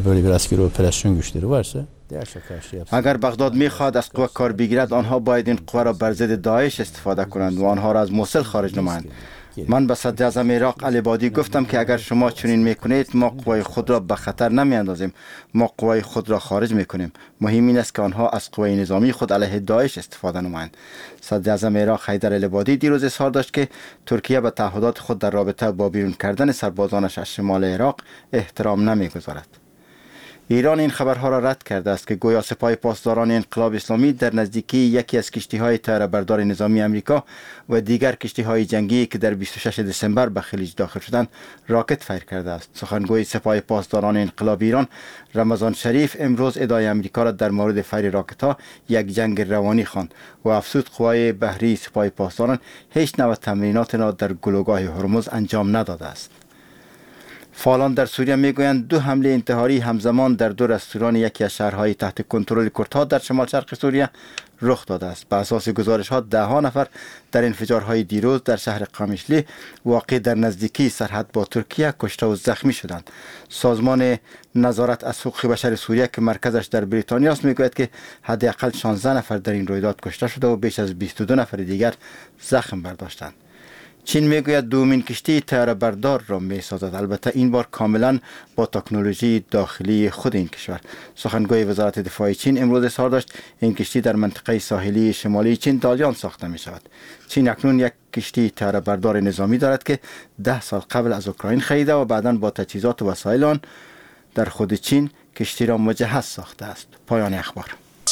اگر بغداد میخواهد از قوه کار بگیرد آنها باید این قوه را بر ضد داعش استفاده کنند و آنها را از موصل خارج نمایند. من به صدر اعظم عراق علی بادی گفتم که اگر شما چنین میکنید ما قوای خود را به خطر نمیاندازیم، ما قوای خود را خارج میکنیم. مهم این است که آنها از قوای نظامی خود علیه داعش استفاده نمایند. صدر اعظم عراق حیدر العبادی دیروز اظهار داشت که ترکیه به تعهدات خود در رابطه با بیرون کردن سربازانش از شمال عراق احترام نمیگذارد. ایران این خبرها را رد کرده است که گویا سپاه پاسداران انقلاب اسلامی در نزدیکی یکی از کشتی‌های طیاره‌بردار نظامی آمریکا و دیگر کشتی‌های جنگی که در بیست و شش دسامبر به خلیج داخل شدند راکت فیر کرده است. سخنگوی سپاه پاسداران انقلاب ایران رمضان شریف امروز ادعای آمریکا را در مورد فیر راکت‌ها یک جنگ روانی خواند و افزود قوای بحری سپاه پاسداران هیچ نوع تمرینات را در گلوگاه هرمز انجام نداده است. فعالان در سوریه میگویند دو حمله انتحاری همزمان در دو رستوران یکی از شهرهای تحت کنترل کردها در شمال شرق سوریه رخ داده است. به اساس گزارش ها ده ها نفر در انفجارهای دیروز در شهر قامشلی واقع در نزدیکی سرحد با ترکیه کشته و زخمی شدند. سازمان نظارت از حقوق بشر سوریه که مرکزش در بریتانیا است میگوید که حداقل شانزده نفر در این رویداد کشته شده و بیش از بیست و دو نفر دیگر زخم برداشتند. چین میگوید دومین کشتی طیاره بردار را میسازد، البته این بار کاملا با تکنولوژی داخلی خود این کشور. سخنگوی وزارت دفاع چین امروز اظهار داشت این کشتی در منطقه ساحلی شمالی چین دالیان ساخته می شود. چین اکنون یک کشتی طیاره بردار نظامی دارد که ده سال قبل از اوکراین خریده و بعداً با تجهیزات و وسایل آن در خود چین کشتی را مجهز ساخته است. پایان اخبار.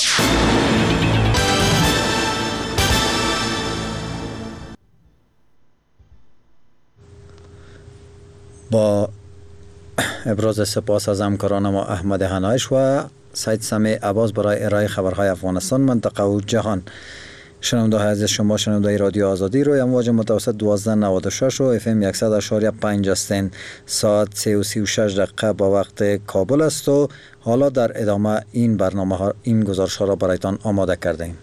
با ابراز سپاس از همکاران ما احمد هنایش و سید سمیع عباس برای ارائه خبرهای افغانستان، منطقه و جهان. شنونده های عزیز، شما شنونده رادیو آزادی روی امواج متوسط دوازده نود و شش و اف ام صد و پنج هستین. ساعت سه و سی و شش دقیقه با وقت کابل است و حالا در ادامه این برنامه ها این گزارش ها را برایتان آماده کرده ایم.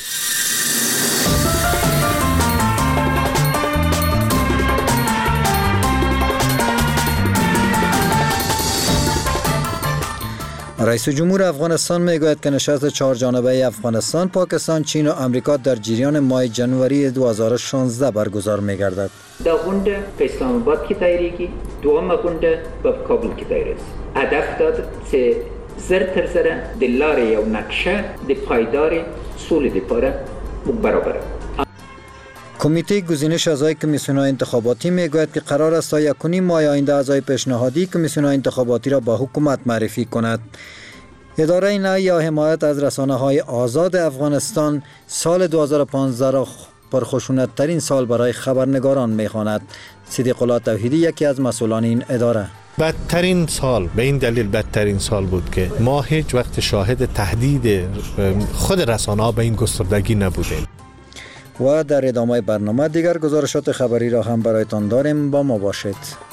رئیس جمهور افغانستان میگوید که نشست چهار جانبه افغانستان، پاکستان، چین و امریکا در جریان ماه جنوری دو هزار و شانزده برگزار میگردد. دا غونډه په اسلام آباد کې دایریږي، دومه غونډه په کابل کې دایریږي. هدف داد چې زر تر زره د لارې یو نقشه د پایدار سولې لپاره برابره. کمیته گزینش اعضای کمیسیون‌های انتخاباتی میگوید که قرار است تا یک و نیم ماه آینده اعضای پیشنهادی کمیسیون‌های انتخاباتی را با حکومت معرفی کند. اداره نای یا حمایت از رسانه‌های آزاد افغانستان سال دو هزار و پانزده را پرخشونت ترین سال برای خبرنگاران می‌خواند. صدیق الله توحیدی یکی از مسئولان این اداره: بدترین سال به این دلیل بدترین سال بود که ما هیچ وقت شاهد تهدید خود رسانه‌ها به این گستردگی نبودیم. و در ادامه برنامه دیگر گزارشات خبری را هم برایتان داریم، با ما باشید.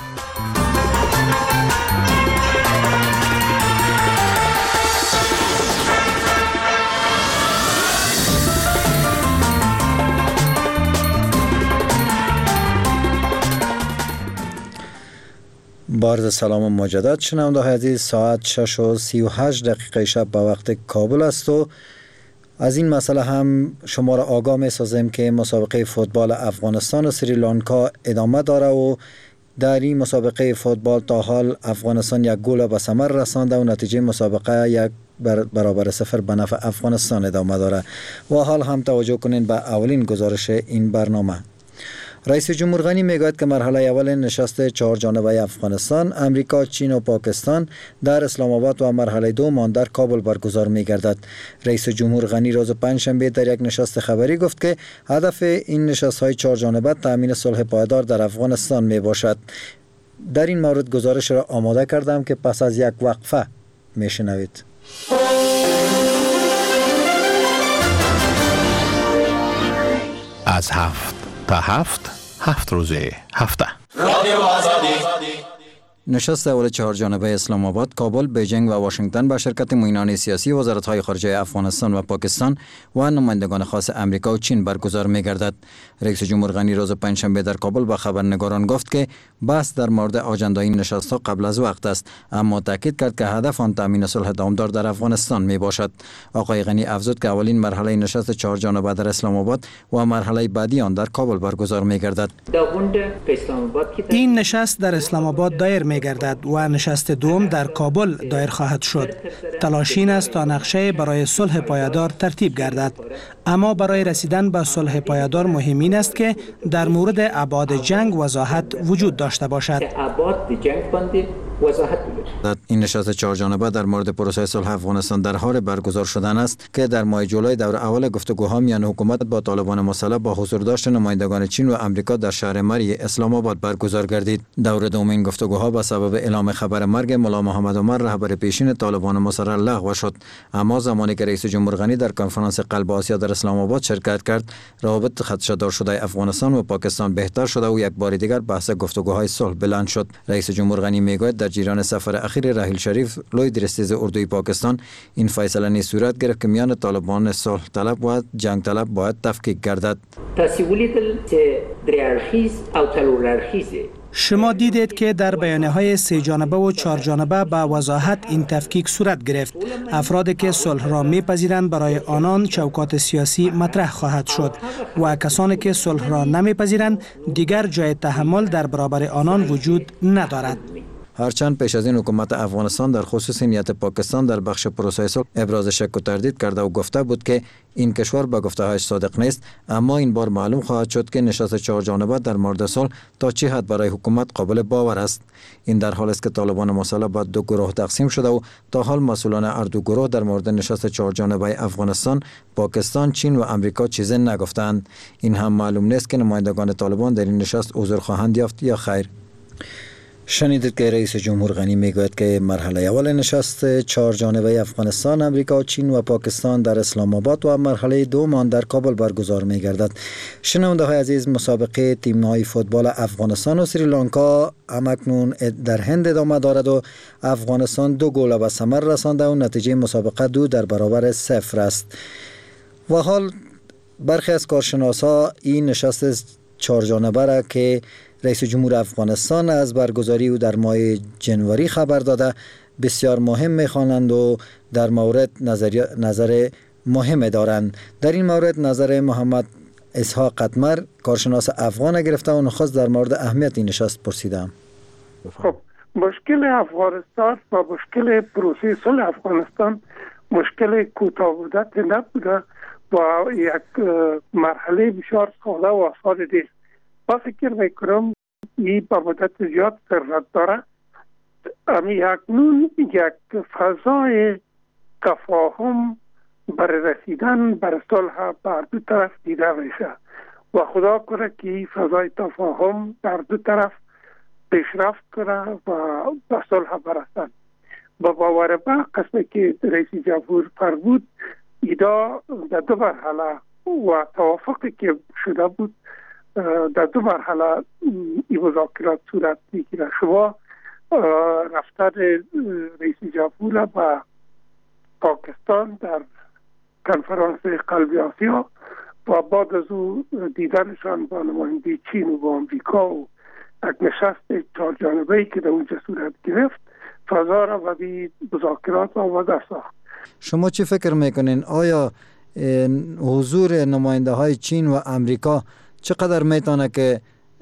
با عرض سلام مجدد شنونده های عزیز، ساعت شش و سی و هشت دقیقه شب به وقت کابل است و از این مسئله هم شما را آگاه می سازیم که مسابقه فوتبال افغانستان و سریلانکا ادامه داره و در این مسابقه فوتبال تا حال افغانستان یک گل به ثمر رسانده و نتیجه مسابقه یک برابر صفر به نفع افغانستان ادامه داره. و حال هم توجه کنین به اولین گزارش این برنامه. رئیس جمهور غنی میگوید که مرحله اول نشست چهار جانبه افغانستان، امریکا، چین و پاکستان در اسلام آباد و مرحله دوم در کابل برگزار میگردد. رئیس جمهور غنی روز پنجشنبه در یک نشست خبری گفت که هدف این نشست های چهار جانبه تامین صلح پایدار در افغانستان می باشد. در این مورد گزارش را آماده کردم که پس از یک وقفه میشنوید. از هفت تا هفت هفت روزه هفته. رادیو آزادی نشست اول چهار جانبه اسلام آباد، کابل، بیجینگ و واشنگتن با شرکت معینان سیاسی وزارت‌های خارجه افغانستان و پاکستان و نمایندگان خاص امریکا و چین برگزار می‌گردد. رئیس جمهور غنی روز پنجشنبه در کابل با خبرنگاران گفت که بحث در مورد آجندای نشست‌ها قبل از وقت است، اما تاکید کرد که هدف آن تامین صلح دامدار در افغانستان میباشد. آقای غنی افزود که اولین مرحله نشست چهار جانبه در اسلام آباد و مرحله بعدی آن در کابل برگزار می‌گردد. این نشست در اسلام آباد دایر می‌گردد و نشست دوم در کابل دایر خواهد شد. تلاش این است تا نقشه برای صلح پایدار ترتیب گردد، اما برای رسیدن به صلح پایدار مهم این است که در مورد ابعاد جنگ وضاحت وجود داشته باشد. این نشست چهار جانبه در مورد پروسه صلح افغانستان در حال برگزار شدن است که در ماه جولای دور اول گفتگوها میان حکومت با طالبان مسلح با حضور داشت نمایندگان چین و امریکا در شهر مری اسلام آباد برگزار گردید. دور دوم این گفتگوها با سبب اعلام خبر مرگ ملا محمد عمر رهبر پیشین طالبان مسلح لغو شد، اما زمانی که رئیس جمهور غنی در کنفرانس قلب آسیا در اسلام آباد شرکت کرد، روابط خدشه‌دار شده افغانستان و پاکستان بهتر شده و یک بار دیگر بحث گفتگوهای صلح بلند شد. رئیس جمهور غنی میگوید در جریان سفر اخیر راحیل شریف لوی درستیز اردوی پاکستان این فیصله نیز صورت گرفت که میان طالبان صلح طلب و جنگ طلب باید تفکیک گردد. شما دیدید که در بیانیه‌های سه جانبه و چهار جانبه با وضاحت این تفکیک صورت گرفت. افرادی که صلح را می‌پذیرند برای آنان چوکات سیاسی مطرح خواهد شد و کسانی که صلح را نمی‌پذیرند دیگر جای تحمل در برابر آنان وجود ندارد. هرچند پیش از این حکومت افغانستان در خصوص نیت پاکستان در بخش پروسه صلح ابراز شک و تردید کرده و گفته بود که این کشور به گفته‌هایش صادق نیست، اما این بار معلوم خواهد شد که نشست چهار جانبه در مورد صلح تا چه حد برای حکومت قابل باور است. این در حالی است که طالبان مسلح به دو گروه تقسیم شده و تا حال مسئولان هر دو گروه در مورد نشست چهار جانبه افغانستان، پاکستان، چین و امریکا چیزی نگفتند. این هم معلوم نیست که نمایندگان طالبان در این نشست حضور خواهند یافت یا خیر. شنیدید که رئیس جمهور غنی میگوید که مرحله اول نشست چهار جانبه افغانستان، امریکا، چین و پاکستان در اسلام آباد و مرحله دوم آن در کابل برگزار میگردد. شنونده های عزیز، مسابقه تیم های فوتبال افغانستان و سریلانکا همکنون در هند ادامه دارد و افغانستان دو گل به ثمر رسانده و نتیجه مسابقه دو در برابر صفر است. و حال برخی از کارشناسا این نشست چهار جانبه را که رئیس جمهور افغانستان از برگزاری او در ماه جنوری خبر داده بسیار مهم می‌خوانند و در مورد نظر نظر مهم دارند. در این مورد نظر محمد اسحاق قطمر کارشناس افغان گرفته و نخست در مورد اهمیت این نشست پرسیدم. خب مشکل افغانستان و مشکل پروسه صلح افغانستان مشکل کوتاه مدت نبوده و یک مرحله بسیار ساده و آسان است. با فکر میکنم این با مدت زیاد ضرورت داره. امی اکنون یک فضای تفاهم برای رسیدن بر صلح بر دو طرف دیده میشه و خدا کنه که این فضای تفاهم در دو طرف پیشرفت کنه و به صلح برسن. با باور به قسمی که رئیس جمهور فرمود ایدا در دو مرحله و توافقی که شده بود در دو مرحله این مذاکرات صورت میگیره. شما رفتن رئیس جمهور با پاکستان در کنفرانس قلب آسیا و بعد از او دیدنشان با نماینده چین و با امریکا و یک نشست چهار جانبه‌ای که در اونجا صورت گرفت فضا را و بی مذاکرات آماده ساخت. شما چی فکر میکنین؟ آیا حضور نماینده های چین و امریکا چقدر میتونه که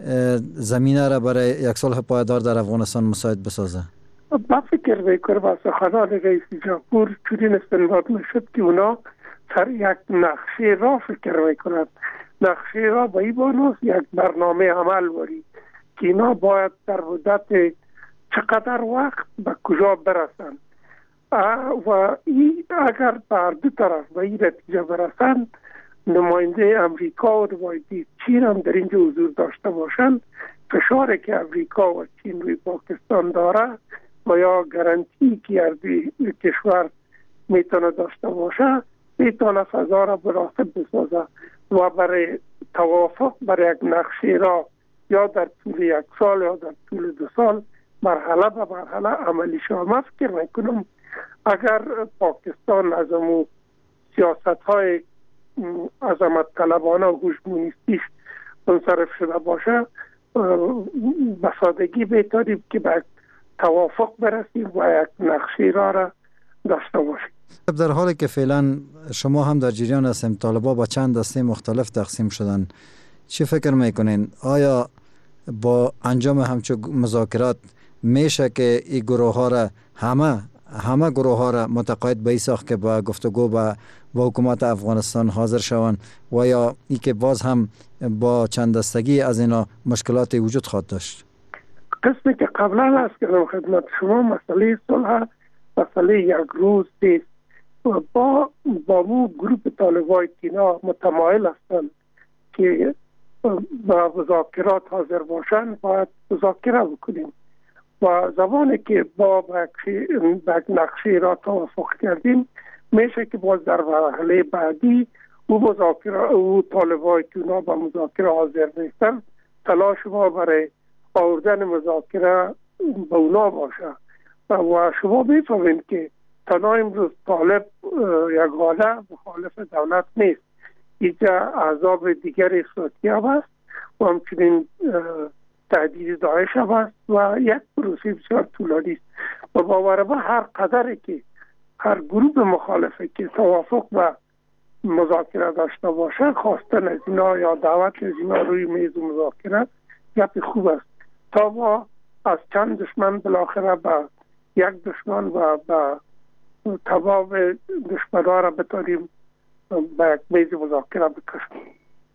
زمینه را برای یک صلح پایدار در افغانستان مساعد بسازه؟ من فکر میکنم از سخنان رئیس جمهور چنین استنباط میشد که اونا سر یک نقشه را فکر میکنند. نقشه را با این بانوس یک برنامه عمل واری که اینا باید در مدت چقدر وقت به کجا برسند و این اگر بر دو طرف به این نتیجه برسند نماینده امریکا و نماینده چین هم در اینجا حضور داشته باشند، فشاری که امریکا و چین روی پاکستان داره و یا گارانتی که هر دو کشور میتونه داشته باشه میتونه فضا را مناسب بسازه و برای توافق برای یک نقشه را یا در طول یک سال یا در طول دو سال مرحله به مرحله عملی شود. من فکر میکنم اگر پاکستان از امو سیاست های عظمت طلبانه و هژمونیستیش منصرف شده باشه، به سادگی بهتریم که به توافق برسیم و یک نقشه را را داشته باشیم. در حالی که فعلا شما هم در جریان هستیم، طالبان با چند دسته مختلف تقسیم شدن، چی فکر میکنین؟ آیا با انجام همچون مذاکرات میشه که این گروه ها را همه همه گروه ها را متقاعد به این ساخت که با گفتگو با با حکومت افغانستان حاضر شوند، و یا ای که باز هم با چند دستگی از اینا مشکلات وجود خواهد داشت؟ قسمی که قبلا از کردم خدمت شما، مسئله صلح مسئله یک روز نیست. با با مو گروپ طالبای تینا متمایل هستند که با مذاکرات حاضر باشند، باید مذاکره بکنیم و زمانی که با یک نقشه را توافق کردیم میشه که باز در مرحله بعدی او مذاکره او طالبای تینا با مذاکره حاضر نیستن، تلاش ما برای آوردن مذاکره به اونا باشه. و شما میفهمید که تنها امروز طالب یگانه مخالف دولت نیست، اینجا احزاب دیگری صوتی هم هست و همچنین تهدید داعش هم هست و یک پروسه بسیار طولانی است. و باور به هر قدری که هر گروه مخالفه که توافق و مذاکره داشته باشه، خواستن از اینا یا دعوت از اینا روی میز مذاکره گپ خوب است تا ما از چند دشمن بالاخره به یک دشمن و به تباب دشمنان را بتاریم به یک میز مذاکره بکشیم.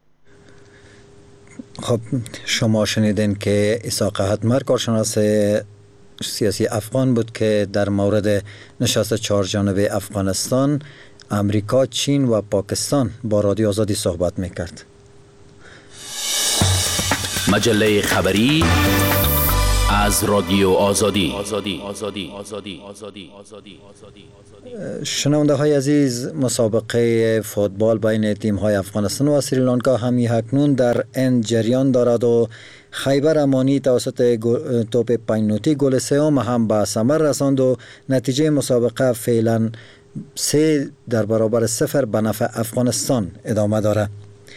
خب شما شنیدین که اسحاق حتمر کارشناس سیاسی افغان بود که در مورد نشست چهار جانبه افغانستان، امریکا، چین و پاکستان با رادیو آزادی صحبت میکرد. مجله خبری از رادیو آزادی. شنونده های عزیز، مسابقه فوتبال بین تیم های افغانستان و سریلانکا همی اکنون در اند جریان دارد و خیبر امانی توسط توپ پنالتی گل سوم هم به ثمر رساند و نتیجه مسابقه فعلا سه در برابر صفر به نفع افغانستان ادامه دارد.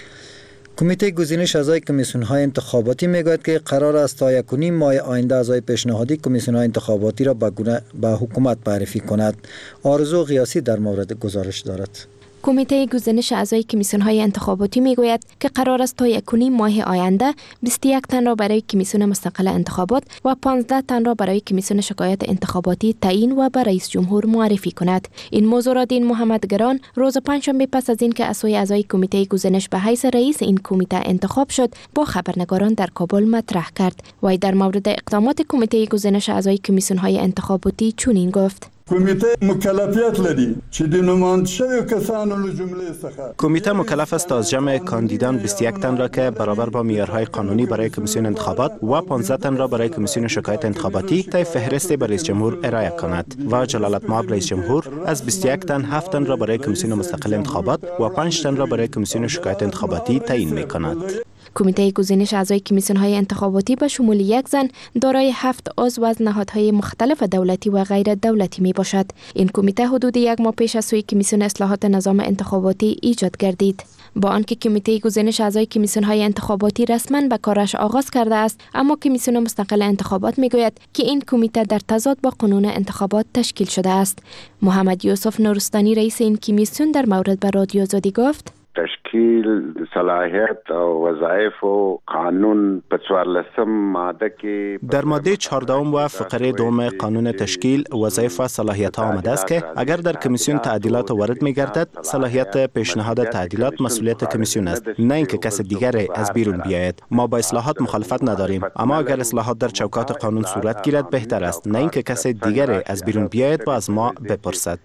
کمیته گزینش اعضای کمیسیون‌های انتخاباتی میگوید که قرار است تا یک و نیم ماه آینده اعضای پیشنهادی کمیسیون‌های انتخاباتی را به حکومت معرفی کند. آرزو قیاسی در مورد گزارش دارد. کمیته گزینش اعضای کمیسیون‌های انتخاباتی میگوید که قرار است تا یک و نیم ماه آینده بیست و یک تن را برای کمیسیون مستقل انتخابات و پانزده تن را برای کمیسیون شکایت انتخاباتی تعیین و به رئیس جمهور معرفی کند. این موضوع را دین محمد گران روز پنجشنبه پس از اینکه اسوی اعضای کمیته گزینش به حیث رئیس این کمیته انتخاب شد با خبرنگاران در کابل مطرح کرد. وی در مورد اقدامات کمیته گزینش اعضای کمیسیون‌های انتخاباتی چنین گفت: کمیته مکلفیت لري چې د نوماند شویو کسانو له جملې څخه کمیته مکلف است از جمع کاندیدان بیست و یک تن را که برابر با معیارهای قانونی برای کمیسیون انتخابات و پانزده تن را برای کمیسیون شکایت انتخاباتی طی فهرست به رئیس جمهور ارائه کند و جلالتمآب رئیس جمهور از بیست و یک تن هفت تن را برای کمیسیون مستقل انتخابات و پنج تن را برای کمیسیون شکایت انتخاباتی تعیین می‌کند. کمیته گزینش اعضای کمیسیون‌های انتخاباتی به شمول یک زن دارای هفت عضو از نهادهای مختلف دولتی و غیر دولتی می باشد. این کمیته حدود یک ماه پیش از سوی کمیسیون اصلاحات نظام انتخاباتی ایجاد گردید. با آنکه کمیته گزینش اعضای کمیسیون‌های انتخاباتی رسما به کارش آغاز کرده است، اما کمیسیون مستقل انتخابات میگوید که این کمیته در تضاد با قانون انتخابات تشکیل شده است. محمد یوسف نورستانی رئیس این کمیسیون در مورد به رادیو آزادی گفت: تشکیل صلاحیت و وظایف و قانون په څوارلسم ماده کې در ماده چهاردهم و فقره دوم قانون تشکیل وظایف و صلاحیت ها آمده است که اگر در کمیسیون تعدیلات وارد می گردد، صلاحیت پیشنهاد تعدیلات مسئولیت کمیسیون است، نه اینکه کس دیگر از بیرون بیاید. ما با اصلاحات مخالفت نداریم، اما اگر اصلاحات در چوکات قانون صورت گیرد بهتر است، نه اینکه کس دیگر از بیرون بیاید و از ما بپرسد.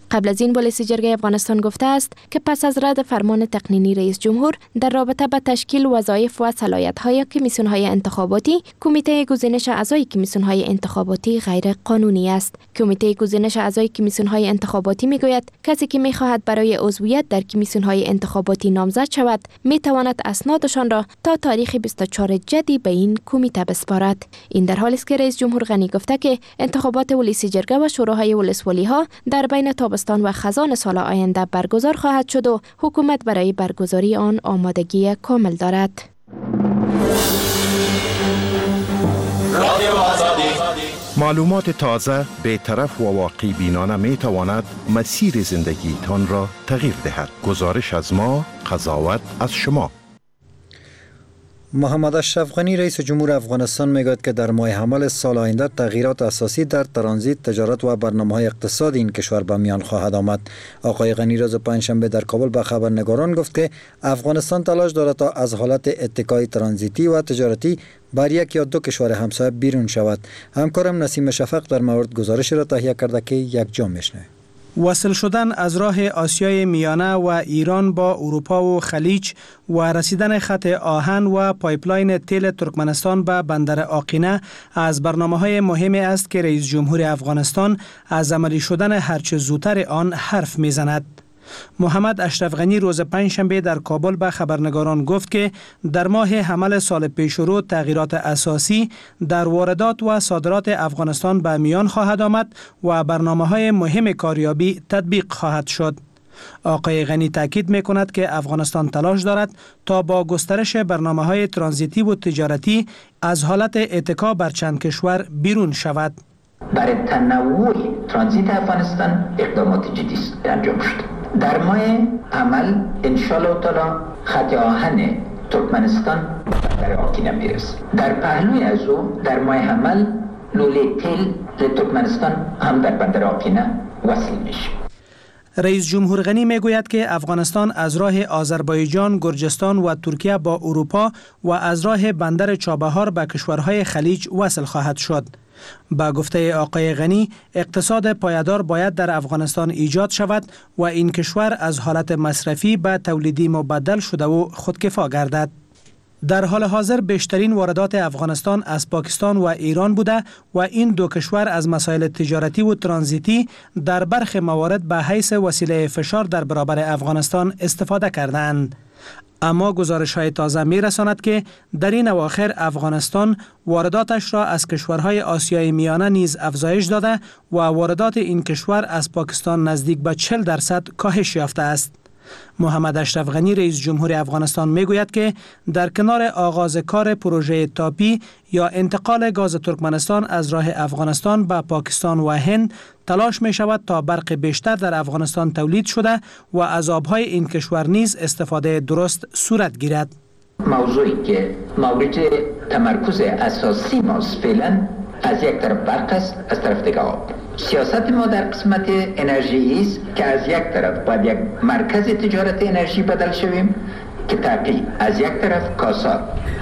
قبل از این پلیس جرگه افغانستان گفته است که پس از رد فرمان تقنینی رئیس جمهور در رابطه با تشکیل وظایف و صلاحیت‌های کمیسیون‌های انتخاباتی، کمیته گزینش اعضای کمیسیون‌های انتخاباتی غیر قانونی است. کمیته گزینش اعضای کمیسیون‌های انتخاباتی میگوید کسی که می‌خواهد برای عضویت در کمیسیون‌های انتخاباتی نامزد شود، می‌تواند اسنادشان را تا تاریخ بیست و چهارم جدی به این کمیته بسپارد. این در حالی است که رئیس جمهور غنی گفته که انتخابات ولسی جرگه و شوراهای ولسوالی‌ها در بین تابستان و خزان سال آینده برگزار خواهد شد و حکومت برای برگزاری آن آمادگی کامل دارد. معلومات تازه، بی‌طرف و واقع بینانه می تواند مسیر زندگی تان را تغییر دهد. گزارش از ما، قضاوت از شما. محمد اشرف غنی رئیس جمهور افغانستان میگوید که در ماه حمل سال آینده تغییرات اساسی در ترانزیت، تجارت و برنامه‌های اقتصادی این کشور به میان خواهد آمد. آقای غنی روز پنجشنبه در کابل به خبرنگاران گفت که افغانستان تلاش دارد تا از حالت اتکای ترانزیتی و تجارتی بر یک یا دو کشور همسایه بیرون شود. همکارم نسیم شفق در مورد گزارش را تهیه کرده که یک جا میشنویم. وصل شدن از راه آسیای میانه و ایران با اروپا و خلیج و رسیدن خط آهن و پایپلاین تیل ترکمنستان به بندر آقینه از برنامه‌های مهمی است که رئیس جمهور افغانستان از عملی شدن هرچه زودتر آن حرف میزند. محمد اشرف غنی روز پنجشنبه در کابل به خبرنگاران گفت که در ماه حمل سال پیشرو تغییرات اساسی در واردات و صادرات افغانستان به میان خواهد آمد و برنامه‌های مهم کاریابی تطبیق خواهد شد. آقای غنی تاکید می‌کند که افغانستان تلاش دارد تا با گسترش برنامه‌های ترانزیتی و تجارتی از حالت اتکا بر چند کشور بیرون شود. برای تنوع ترانزیت افغانستان اقدامات جدی انجام شد. در ماه عمل انشالله تعالی خط آهن ترکمنستان در آقینه میرسه. در پهلوی از او در ماه عمل لوله تیل ترکمنستان هم در بندر آقینه وصل میشه. رئیس جمهور غنی میگوید که افغانستان از راه آذربایجان، گرجستان و ترکیه با اروپا و از راه بندر چابهار به کشورهای خلیج وصل خواهد شد. با گفته آقای غنی، اقتصاد پایدار باید در افغانستان ایجاد شود و این کشور از حالت مصرفی به تولیدی مبدل شده و خودکفا گردد. در حال حاضر بیشترین واردات افغانستان از پاکستان و ایران بوده و این دو کشور از مسائل تجارتی و ترانزیتی در برخی موارد به حیث وسیله فشار در برابر افغانستان استفاده کردند. اما گزارش های تازه می رساند که در این اواخر افغانستان وارداتش را از کشورهای آسیای میانه نیز افزایش داده و واردات این کشور از پاکستان نزدیک به چهل درصد کاهش یافته است. محمد اشرف غنی رئیس جمهور افغانستان می گوید که در کنار آغاز کار پروژه تاپی یا انتقال گاز ترکمنستان از راه افغانستان به پاکستان و هند، تلاش می شود تا برق بیشتر در افغانستان تولید شده و از آبهای این کشور نیز استفاده درست صورت گیرد. موضوعی که مورد تمرکز اساسی ماست فعلا از یک طرف برق است، از طرف دیگه آب. سیاست ما در قسمت انرژی است که از یک طرف باید یک مرکز تجارت انرژی بدل شویم که تاکید از یک طرف کاسات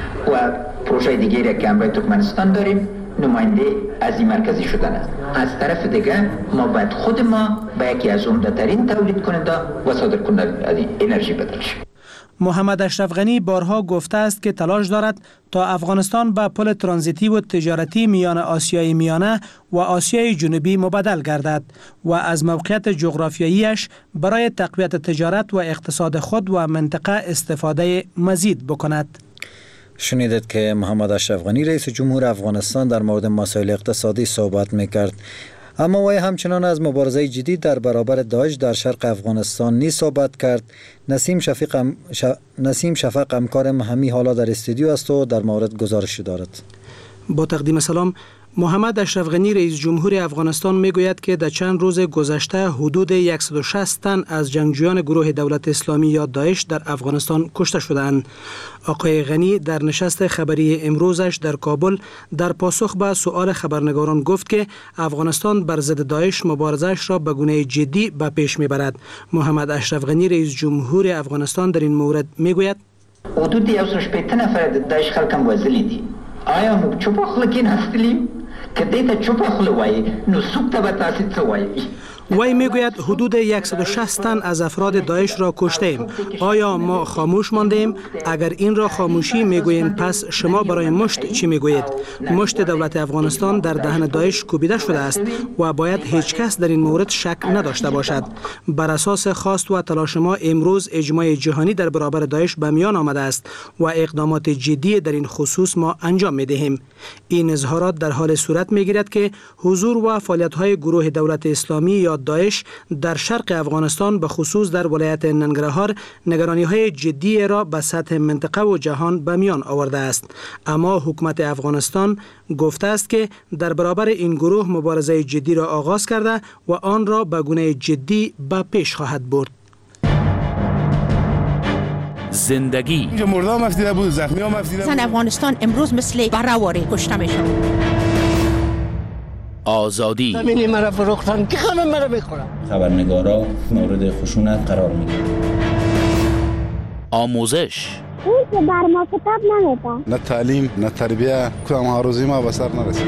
و پروژه دیگری که همراه ترکمنستان داریم نماینده از این مرکزی شدن است. از طرف دیگه ما باید خود ما به یکی از عمده‌ترین تولید کننده و صادر کننده انرژی بدل شویم. محمد اشرف غنی بارها گفته است که تلاش دارد تا افغانستان به پل ترانزیتی و تجارتی میان آسیای میانه و آسیای جنوبی مبدل گردد و از موقعیت جغرافیاییش برای تقویت تجارت و اقتصاد خود و منطقه استفاده مزید بکند. شنیدید که محمد اشرف غنی رئیس جمهور افغانستان در مورد مسائل اقتصادی صحبت میکرد. اما وی همچنان از مبارزه جدید در برابر داعش در شرق افغانستان نیز صحبت کرد. نسیم شفیق ام... ش... نسیم شفق همکارم همین حالا در استودیو است و در مورد گزارش دارد. با تقدیم سلام، محمد اشرف غنی رئیس جمهور افغانستان میگوید که در چند روز گذشته حدود صد و شصت تن از جنگجویان گروه دولت اسلامی یا داعش در افغانستان کشته شدند. آقای غنی در نشست خبری امروزش در کابل در پاسخ به سؤال خبرنگاران گفت که افغانستان بر ضد داعش مبارزه‌اش را به گونه جدی به پیش میبرد. محمد اشرف غنی رئیس جمهور افغانستان در این مورد میگوید حدود صد و شصت نفر داعش خلکم وزلی دي. آیا موږ چوپ خلک ناستلیم؟ که دیتا چوپا خلو وای نو سوک تا با تاسید سو وای. وی میگوید حدود صد و شصت تن از افراد داعش را کشتیم. آیا ما خاموش ماندیم؟ اگر این را خاموشی میگوییم پس شما برای مشت چی میگویید؟ مشت دولت افغانستان در دهن داعش کوبیده شده است و باید هیچ کس در این مورد شک نداشته باشد. بر اساس خواست و تلاش ما امروز اجماع جهانی در برابر داعش به میان آمده است و اقدامات جدی در این خصوص ما انجام میدهیم. این اظهارات در حال صورت میگیرد که حضور و فعالیت‌های گروه دولت اسلامی یا داعش در شرق افغانستان به خصوص در ولایت ننگرهار نگرانی‌های جدی را به سطح منطقه و جهان به میان آورده است. اما حکومت افغانستان گفته است که در برابر این گروه مبارزه جدی را آغاز کرده و آن را به گونه جدی به پیش خواهد برد. زندگی اینجا مردم افتیده بود، زخمی هم افتیده بود. زن افغانستان امروز مثل برآوری کشته میشه. آزادی زمینی مرا فروختن که همه مرا میخورن. خبرنگارا مورد خشونت قرار میگیرن. آموزش اون که بر ما کتاب نمیده. نه تعلیم نه تربیه کدام هاروزی ما به سر نرسید.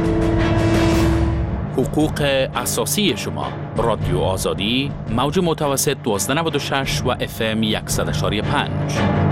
حقوق اساسی شما. رادیو آزادی موج متوسط دوازده نود و شش و اف ام صد و یک و پنج.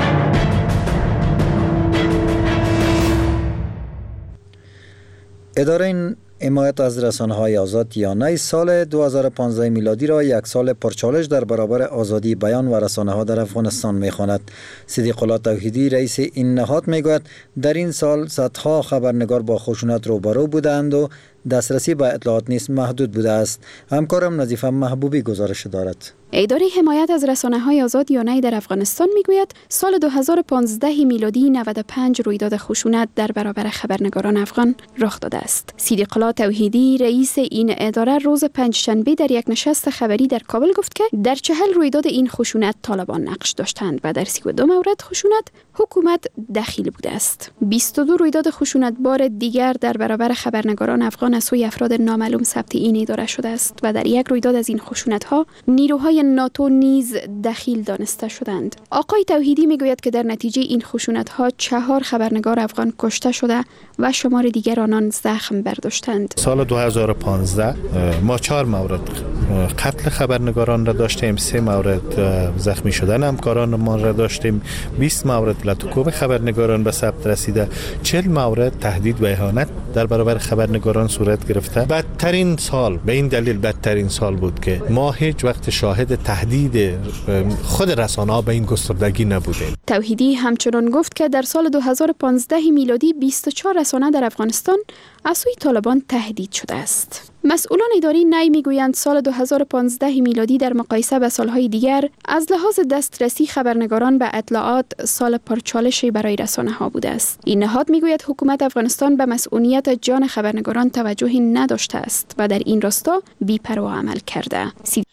اداره حمایت از رسانه‌های آزاد یا نه سال دو هزار و پانزده میلادی را یک سال پرچالش در برابر آزادی بیان و رسانه‌ها در افغانستان می‌خواند. صدیق الله توحیدی رئیس این نهاد میگوید در این سال صدها خبرنگار با خشونت روبرو بودند و دسترسی به اطلاعات نیز محدود بوده است. همکارم نظیفه محبوبی گزارش دارد. اداره حمایت از رسانه‌های آزاد یا نه در افغانستان میگوید سال دو هزار و پانزده میلادی نود و پنج رویداد خشونت در برابر خبرنگاران افغان رخ داده است. صدیق الله توحیدی رئیس این اداره روز پنجشنبه در یک نشست خبری در کابل گفت که در چهل رویداد این خشونت طالبان نقش داشتند و در سی و دو مورد خشونت حکومت دخیل بوده است. بیست و دو رویداد خشونت بار دیگر در برابر خبرنگاران افغان از سوی افراد نامعلوم ثبت این اداره شده است و در یک رویداد از این خشونت‌ها نیروهای ناتو نیز دخیل دانسته شدند. آقای توحیدی میگوید که در نتیجه این خشونت‌ها چهار خبرنگار افغان کشته شده و شمار دیگر آنان زخم برداشتند. سال دو هزار و پانزده ما چهار مورد قتل خبرنگاران را داشتیم، سه مورد زخمی شدن همکاران ما را داشتیم، بیست مورد لطوکوب خبرنگاران به ثبت رسیده، چهل مورد تهدید و اهانت در برابر خبرنگاران صورت گرفته. بدترین سال به این دلیل بدترین سال بود که ما هیچ وقت شاهد تهدید خود رسانه‌ها به این گستردگی نبودیم. توحیدی همچنان گفت که در سال دو هزار و پانزده میلادی بیست و چهار رسانه در افغانستان از سوی طالبان تهدید شده است. مسئولان اداری نی میگویند سال دو هزار و پانزده میلادی در مقایسه با سالهای دیگر از لحاظ دسترسی خبرنگاران به اطلاعات سال پرچالشی برای رسانه‌ها بوده است. این نهاد میگوید حکومت افغانستان به مسئولیت جان خبرنگاران توجهی نداشته است و در این راستا بی‌پروا عمل کرده.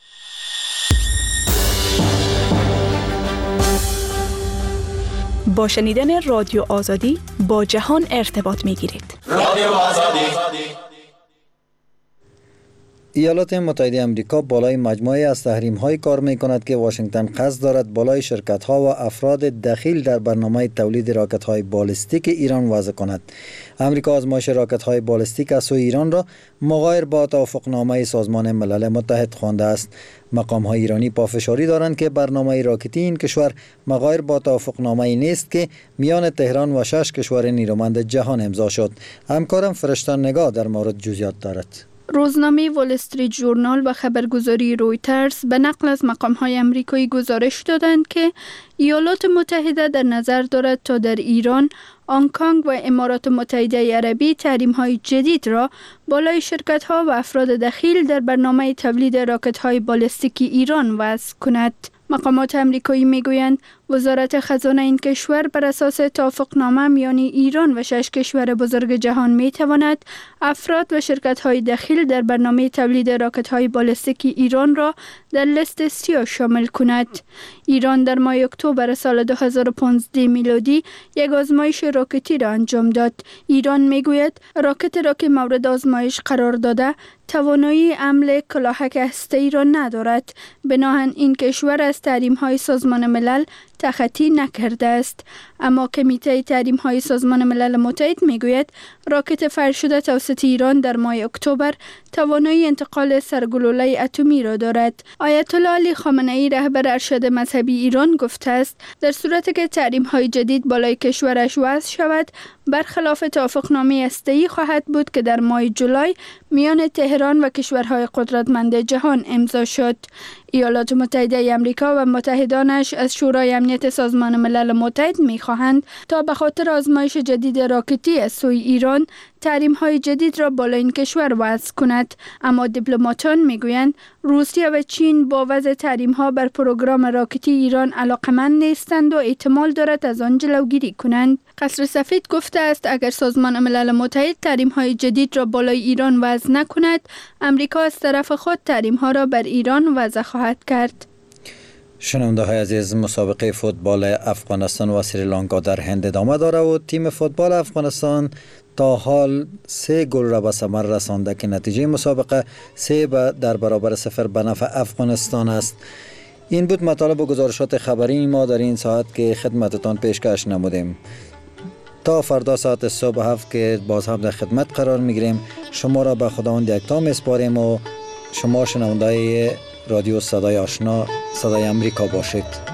با شنیدن رادیو آزادی با جهان ارتباط می‌گیرید. رادیو آزادی. ایالات متحده آمریکا بالای مجموعه از تحریم‌های کار می‌کند که واشنگتن قصد دارد بالای شرکت‌ها و افراد دخیل در برنامه تولید راکت‌های بالستیک ایران وضع کند. آمریکا آزمایش راکت‌های بالستیک از سوی ایران را مغایر با توافقنامه سازمان ملل متحد خوانده است. مقام‌های ایرانی پافشاری دارند که برنامه راکتی این کشور مغایر با توافقنامه نیست که میان تهران و شش کشور نیرومند جهان امضا شد. همکارم فرشته نگاه در مورد جزئیات دارد. روزنامه وال استریت ژورنال و خبرگزاری رویترز به نقل از مقام‌های آمریکایی گزارش دادند که ایالات متحده در نظر دارد تا در ایران، هنگ کنگ و امارات متحده عربی تحریم‌های جدید را بالای شرکت‌ها و افراد دخیل در برنامه تولید راکت‌های بالستیکی ایران وضع کند. مقامات آمریکایی میگویند وزارت خزانه این کشور بر اساس توافقنامه میان ایران و شش کشور بزرگ جهان میتواند افراد و شرکت‌های دخیل در برنامه تولید راکت‌های بالستیکی ایران را در لیست سیاه شامل کند. ایران در ماه اکتبر سال دو هزار و پانزده میلادی یک آزمایش راکتی را انجام داد. ایران میگوید راکت را که مورد آزمایش قرار داده توانایی حمل کلاهک هسته‌ای را ندارد. بناهن این کشور از تحریم‌های سازمان ملل تخطی نکرده است. اما کمیته تحریم های سازمان ملل متحد میگوید راکت فرشده توسط ایران در ماه اکتبر توانایی انتقال سرگلوله اتمی را دارد. آیت الله علی خامنه ای رهبر ارشد مذهبی ایران گفته است در صورتی که تحریم های جدید بالای کشورش وضع شود برخلاف توافقنامه هسته‌ای خواهد بود که در ماه جولای میان تهران و کشورهای قدرتمند جهان امضا شد. ایالات متحده آمریکا و متحدانش از شورای امنیت سازمان ملل متحد می‌خواهند تا به خاطر آزمایش جدید راکتی از سوی ایران تحریم‌های جدید را بالای این کشور وضع کند. اما دیپلماتان میگویند روسیه و چین با وضع تحریم‌ها بر پروگرام راکتی ایران علاقمند نیستند و احتمال دارد از آن جلوگیری کنند. قصر سفید گفته است اگر سازمان ملل متحد تحریم‌های جدید را بالای ایران وضع نکند، امریکا از طرف خود تحریم‌ها را بر ایران وضع خواهد کرد. شنونده های عزیز، مسابقه فوتبال افغانستان و سریلانکا در هند ادامه داره و تیم فوتبال افغانستان تا حال سه گل را به ثمر رسانده که نتیجه مسابقه سه در برابر صفر به نفع افغانستان است. این بود مطالب و گزارشات خبری ما در این ساعت که خدمتتان پیشکش نمودیم. تا فردا ساعت صبح هفت که باز هم در خدمت قرار میگیریم. شما را به خداوند یکتا میسپاریم و شما شنونده رادیو صدای آشنا صدای امریکا باشید.